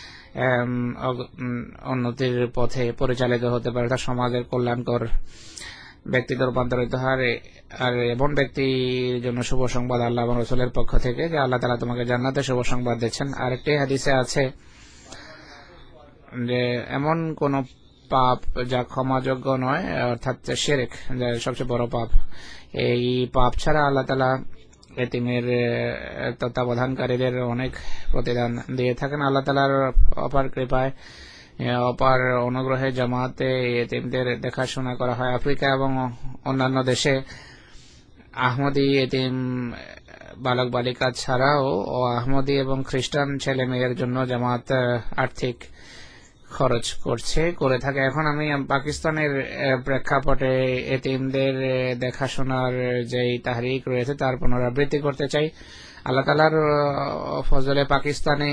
উন্নতির পথে পরিচালিত হতে পারে, তার সমাজের কল্যাণকর ব্যক্তিতে রূপান্তরিত হয়। আর এমন ব্যক্তির জন্য শুভ সংবাদ আল্লাহ এবং রাসূলের পক্ষ থেকে যে আল্লাহ তাআলা তোমাকে জান্নাতে শুভ সংবাদ দিচ্ছেন। আরেকটি হাদিসে আছে যে এমন কোন পাপ যা ক্ষমাযোগ্য নয়, অর্থাৎ শিরক, যা সবচেয়ে বড় পাপ, এই পাপ ছাড়া আল্লাহ তাআলা এতিমের তত্ত্বাবধানকারীদের অনেক প্রতিদান দিয়ে থাকেন। আল্লাহ তাআলার অপার কৃপায়, অপার অনুগ্রহে জামাতে এতিমদের দেখাশোনা করা হয়। আফ্রিকা এবং অন্যান্য দেশে আহমদী এতিম বালক বালিকা ছাড়াও ও আহমদী এবং খ্রিস্টান ছেলে মেয়ের জন্য জামাত আর্থিক খরচ করছে করে থাকে। এখন আমি পাকিস্তানের প্রেক্ষাপটে এতিমদের দেখাশোনার যেই তাহরিক রয়েছে তার পুনরাবৃত্তি করতে চাই। আল্লাহ তাআলার ফজলে পাকিস্তানে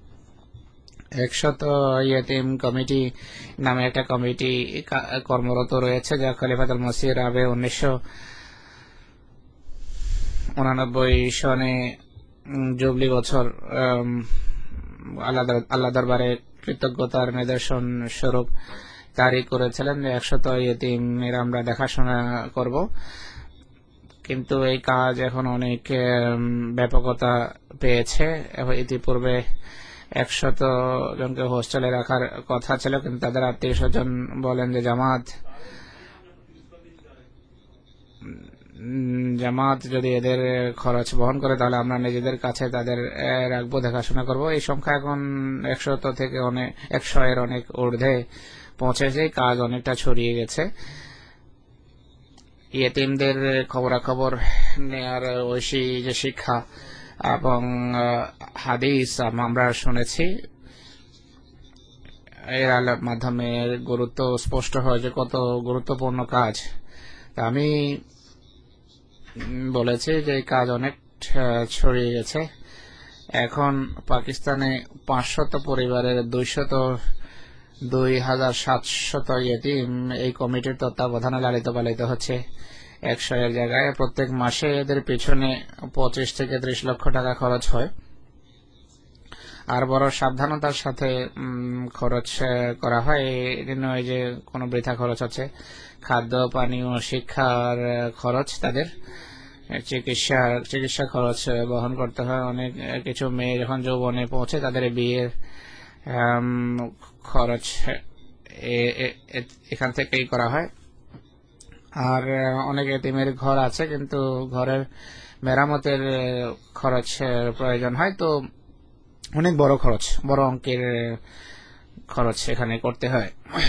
একশত ইয়েতিম কমিটি নামে একটা কমিটি কর্মরত রয়েছে, যা খলিফাতুল মসিহ রাবে উনিশশো উনানব্বই সনে জুবলি বছর আল্লাহ দরবারে কৃতজ্ঞতার নিদর্শন স্বরূপ তারিখ করেছিলেন যে একশত ইয়েতিমের আমরা দেখাশোনা করব। কিন্তু এই কাজ এখন অনেক ব্যাপকতা পেয়েছে। ইতিপূর্বে একশত জনকে হোস্টেলে রাখার কথা ছিল, কিন্তু তাদের আত্মীয় স্বজন বলেন যে জামাত জামাত যদি এদের খরচ বহন করে তাহলে আমরা নিজেদের কাছে তাদের রাখবো, দেখাশোনা করব। এই সংখ্যা এখন একশত থেকে অনেক একশো এর অনেক ঊর্ধ্বে পৌঁছেছে, কাজ অনেকটা ছড়িয়ে গেছে। ইয়েতিমদের খবরাখবর নেয়ার ঐশী যে শিক্ষা এবং হাদিস আমরা শুনেছি, এর মাধ্যমে গুরুত্ব স্পষ্ট হয় যে কত গুরুত্বপূর্ণ কাজ। আমি বলেছি যে এই কাজ অনেক ছড়িয়ে গেছে। এখন পাকিস্তানে পাঁচশত পরিবারের দুইশত দুই হাজার সাতশত ইয়েতিম এই কমিটির তত্ত্বাবধানে লালিত পালিত হচ্ছে। একশো এর জায়গায় প্রত্যেক মাসে এদের পিছনে পঁচিশ থেকে ত্রিশ লক্ষ টাকা খরচ হয়। আর বড় সাবধানতার সাথে খরচ করা হয়, এই জন্য এই যে কোনো বৃথা খরচ আছে। খাদ্য পানীয় শিক্ষার খরচ, তাদের চিকিৎসা চিকিৎসা খরচ বহন করতে হয়। অনেক কিছু মেয়ে যখন যৌবনে পৌঁছে তাদের বিয়ের খরচ এখান থেকেই করা হয়। আর অনেক এতিমের ঘর আছে কিন্তু ঘরের মেরামতের খরচ প্রয়োজন হয়, তো অনেক বড় খরচ, বড় অঙ্কের খরচ এখানে করতে হয়।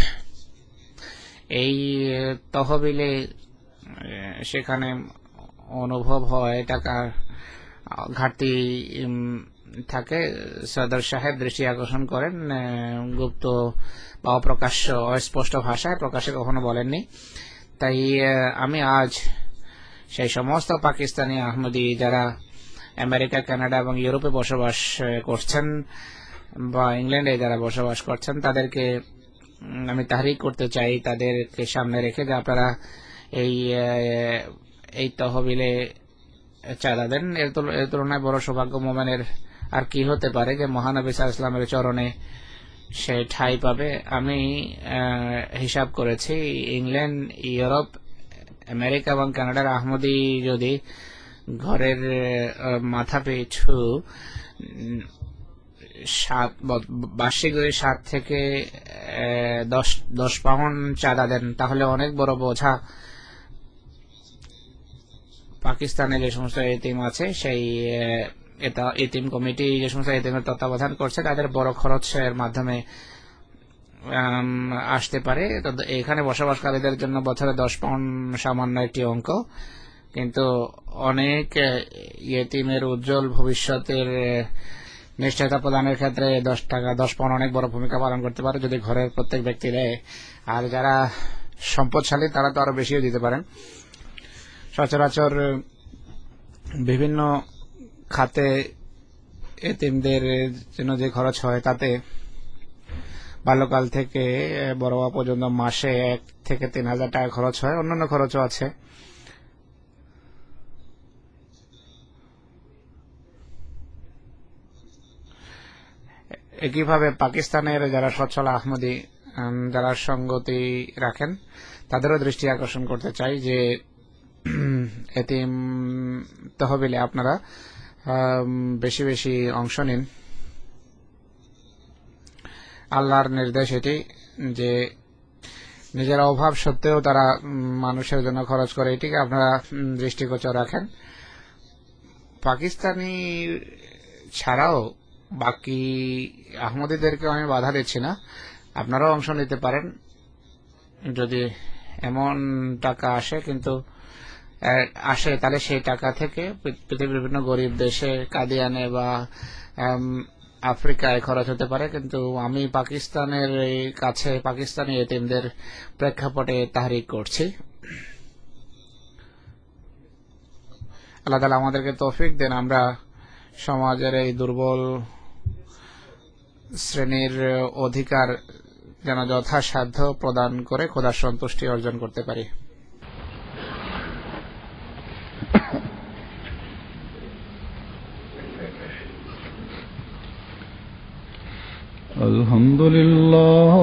এই তহবিলে সেখানে অনুভব হয় টাকার ঘাটতি থাকে। সদর সাহেব দৃষ্টি আকর্ষণ করেন, গুপ্ত বা অপ্রকাশ্য অস্পষ্ট ভাষায় প্রকাশে কখনো বলেননি। তাই আমি আজ সেই সমস্ত পাকিস্তানি আহমদি যারা আমেরিকা, কানাডা এবং ইউরোপে বসবাস করছেন বা ইংল্যান্ডে যারা বসবাস করছেন তাদেরকে আমি তাহরিক করতে চাই, তাদেরকে সামনে রেখে যে আপনারা এই এই তহবিলে চাঁদা দেন। এর তুলনায় বড় সৌভাগ্য মোমেনের আর কি হতে পারে যে মহানবী সাল্লাল্লাহু আলাইহি ওয়াসাল্লামের চরণে সে ঠাঁই পাবে। আমি হিসাব করেছি, ইংল্যান্ড, ইউরোপ, আমেরিকা এবং কানাডার আহমদি যদি ঘরের মাথা পিছু সাত বার্ষিক যদি সাত থেকে দশ দশ পাউন্ড চাঁদা দেন তাহলে অনেক বড় বোঝা পাকিস্তানে যে সমস্ত এতিম আছে সেই এটা এতিম কমিটি যে সমস্ত এতিমের তত্ত্বাবধান করছে তাদের বড় খরচের মাধ্যমে আসতে পারে। তো এখানে বসবাসকারীদের জন্য বছরে দশ পাউন্ড সামান্য একটি অঙ্ক, কিন্তু অনেক ইয়েতিমের উজ্জ্বল ভবিষ্যতের নিশ্চয়তা প্রদানের ক্ষেত্রে দশ টাকা দশ পাউন্ড অনেক বড় ভূমিকা পালন করতে পারে যদি ঘরের প্রত্যেক ব্যক্তি দেয়। আর যারা সম্পদশালী তারা তো আরো বেশিও দিতে পারেন। সচরাচর বিভিন্ন খাতে এতিমদের জন্য যে খরচ হয় তাতে বাল্যকাল থেকে বড় হওয়া পর্যন্ত মাসে এক থেকে তিন হাজার টাকা খরচ হয়, অন্যান্য খরচও আছে। একইভাবে পাকিস্তানের যারা সচ্ছল আহমদী যারা সঙ্গতি রাখেন তাদেরও দৃষ্টি আকর্ষণ করতে চাই যে এতিম তহবিলে আপনারা বেশি বেশি অংশ নিন। আল্লাহর নির্দেশ এটি যে নিজেরা অভাব সত্ত্বেও তারা মানুষের জন্য খরচ করে, এটিকে আপনারা দৃষ্টিগোচর রাখেন। পাকিস্তানি ছাড়াও বাকি আহমদীদেরকে আমি বাধা দিচ্ছি না, আপনারাও অংশ নিতে পারেন যদি এমন টাকা আসে, কিন্তু আসে তাহলে সেই টাকা থেকে পৃথিবীর বিভিন্ন গরিব দেশে কাদিয়ানে বা আফ্রিকায় খরচ হতে পারে। কিন্তু আমি পাকিস্তানের কাছে পাকিস্তানি এতিমদের প্রেক্ষাপটে তাহরিক করছি। আল্লাহ তাআলা আমাদেরকে তৌফিক দেন আমরা সমাজের এই দুর্বল শ্রেণীর অধিকার যেন যথাসাধ্য প্রদান করে খোদার সন্তুষ্টি অর্জন করতে পারি। আলহামদুলিল্লাহ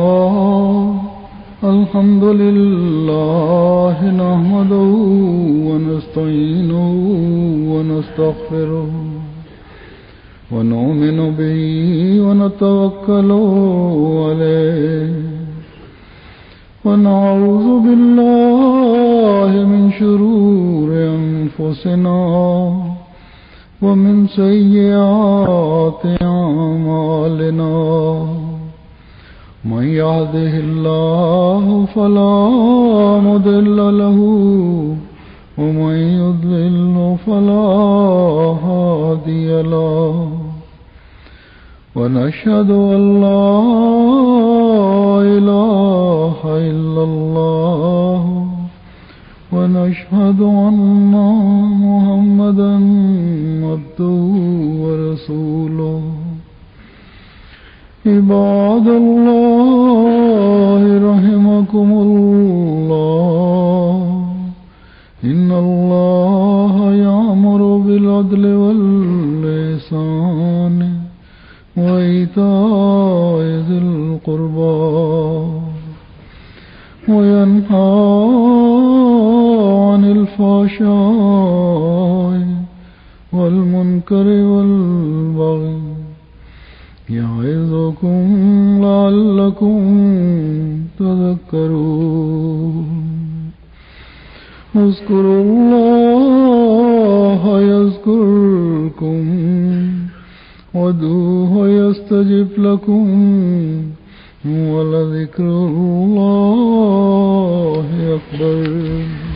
আলহামদুলিল্লাহ নাহমাদুহু ওয়া নাস্তাঈনুহু ওয়া নাস্তাগফিরুহু ওয়া নু'মিনু বিহি ওয়া নাতাওয়াক্কালু আলাইহি ওয়া নাউযু বিল্লাহি মিন শুরুরি আনফুসিনা ওয়া মিন সাইয়্যাতি আ'মালিনা মান ইয়াহদিহিল্লাহু ফালা মুদিল্লা লাহু ওয়া মান ইউদ্লিলহু ফালা হাদিয়া লাহু ওয়া নাশহাদু আল লা ইলাহা ইল্লাল্লাহ ওয়া নাশহাদু আন্না মুহাম্মাদান আবদুহু ওয়া রাসূলুহু ইবাদাল্লাহ রাহিমাকুমুল্লাহ ইন্নাল্লাহা ইয়া'মুরু বিল আদলি ওয়াল ইহসানি ওয়া ইতা'i যিল কুরবা ওয়া ইয়ানহা আনিল ফাহশা'i ওয়াল মুনকারি ওয়াল বাগই يعظكم لعلكم تذكرون اذكروا الله يذكركم وادعوه يستجب لكم ولذكر الله أكبر.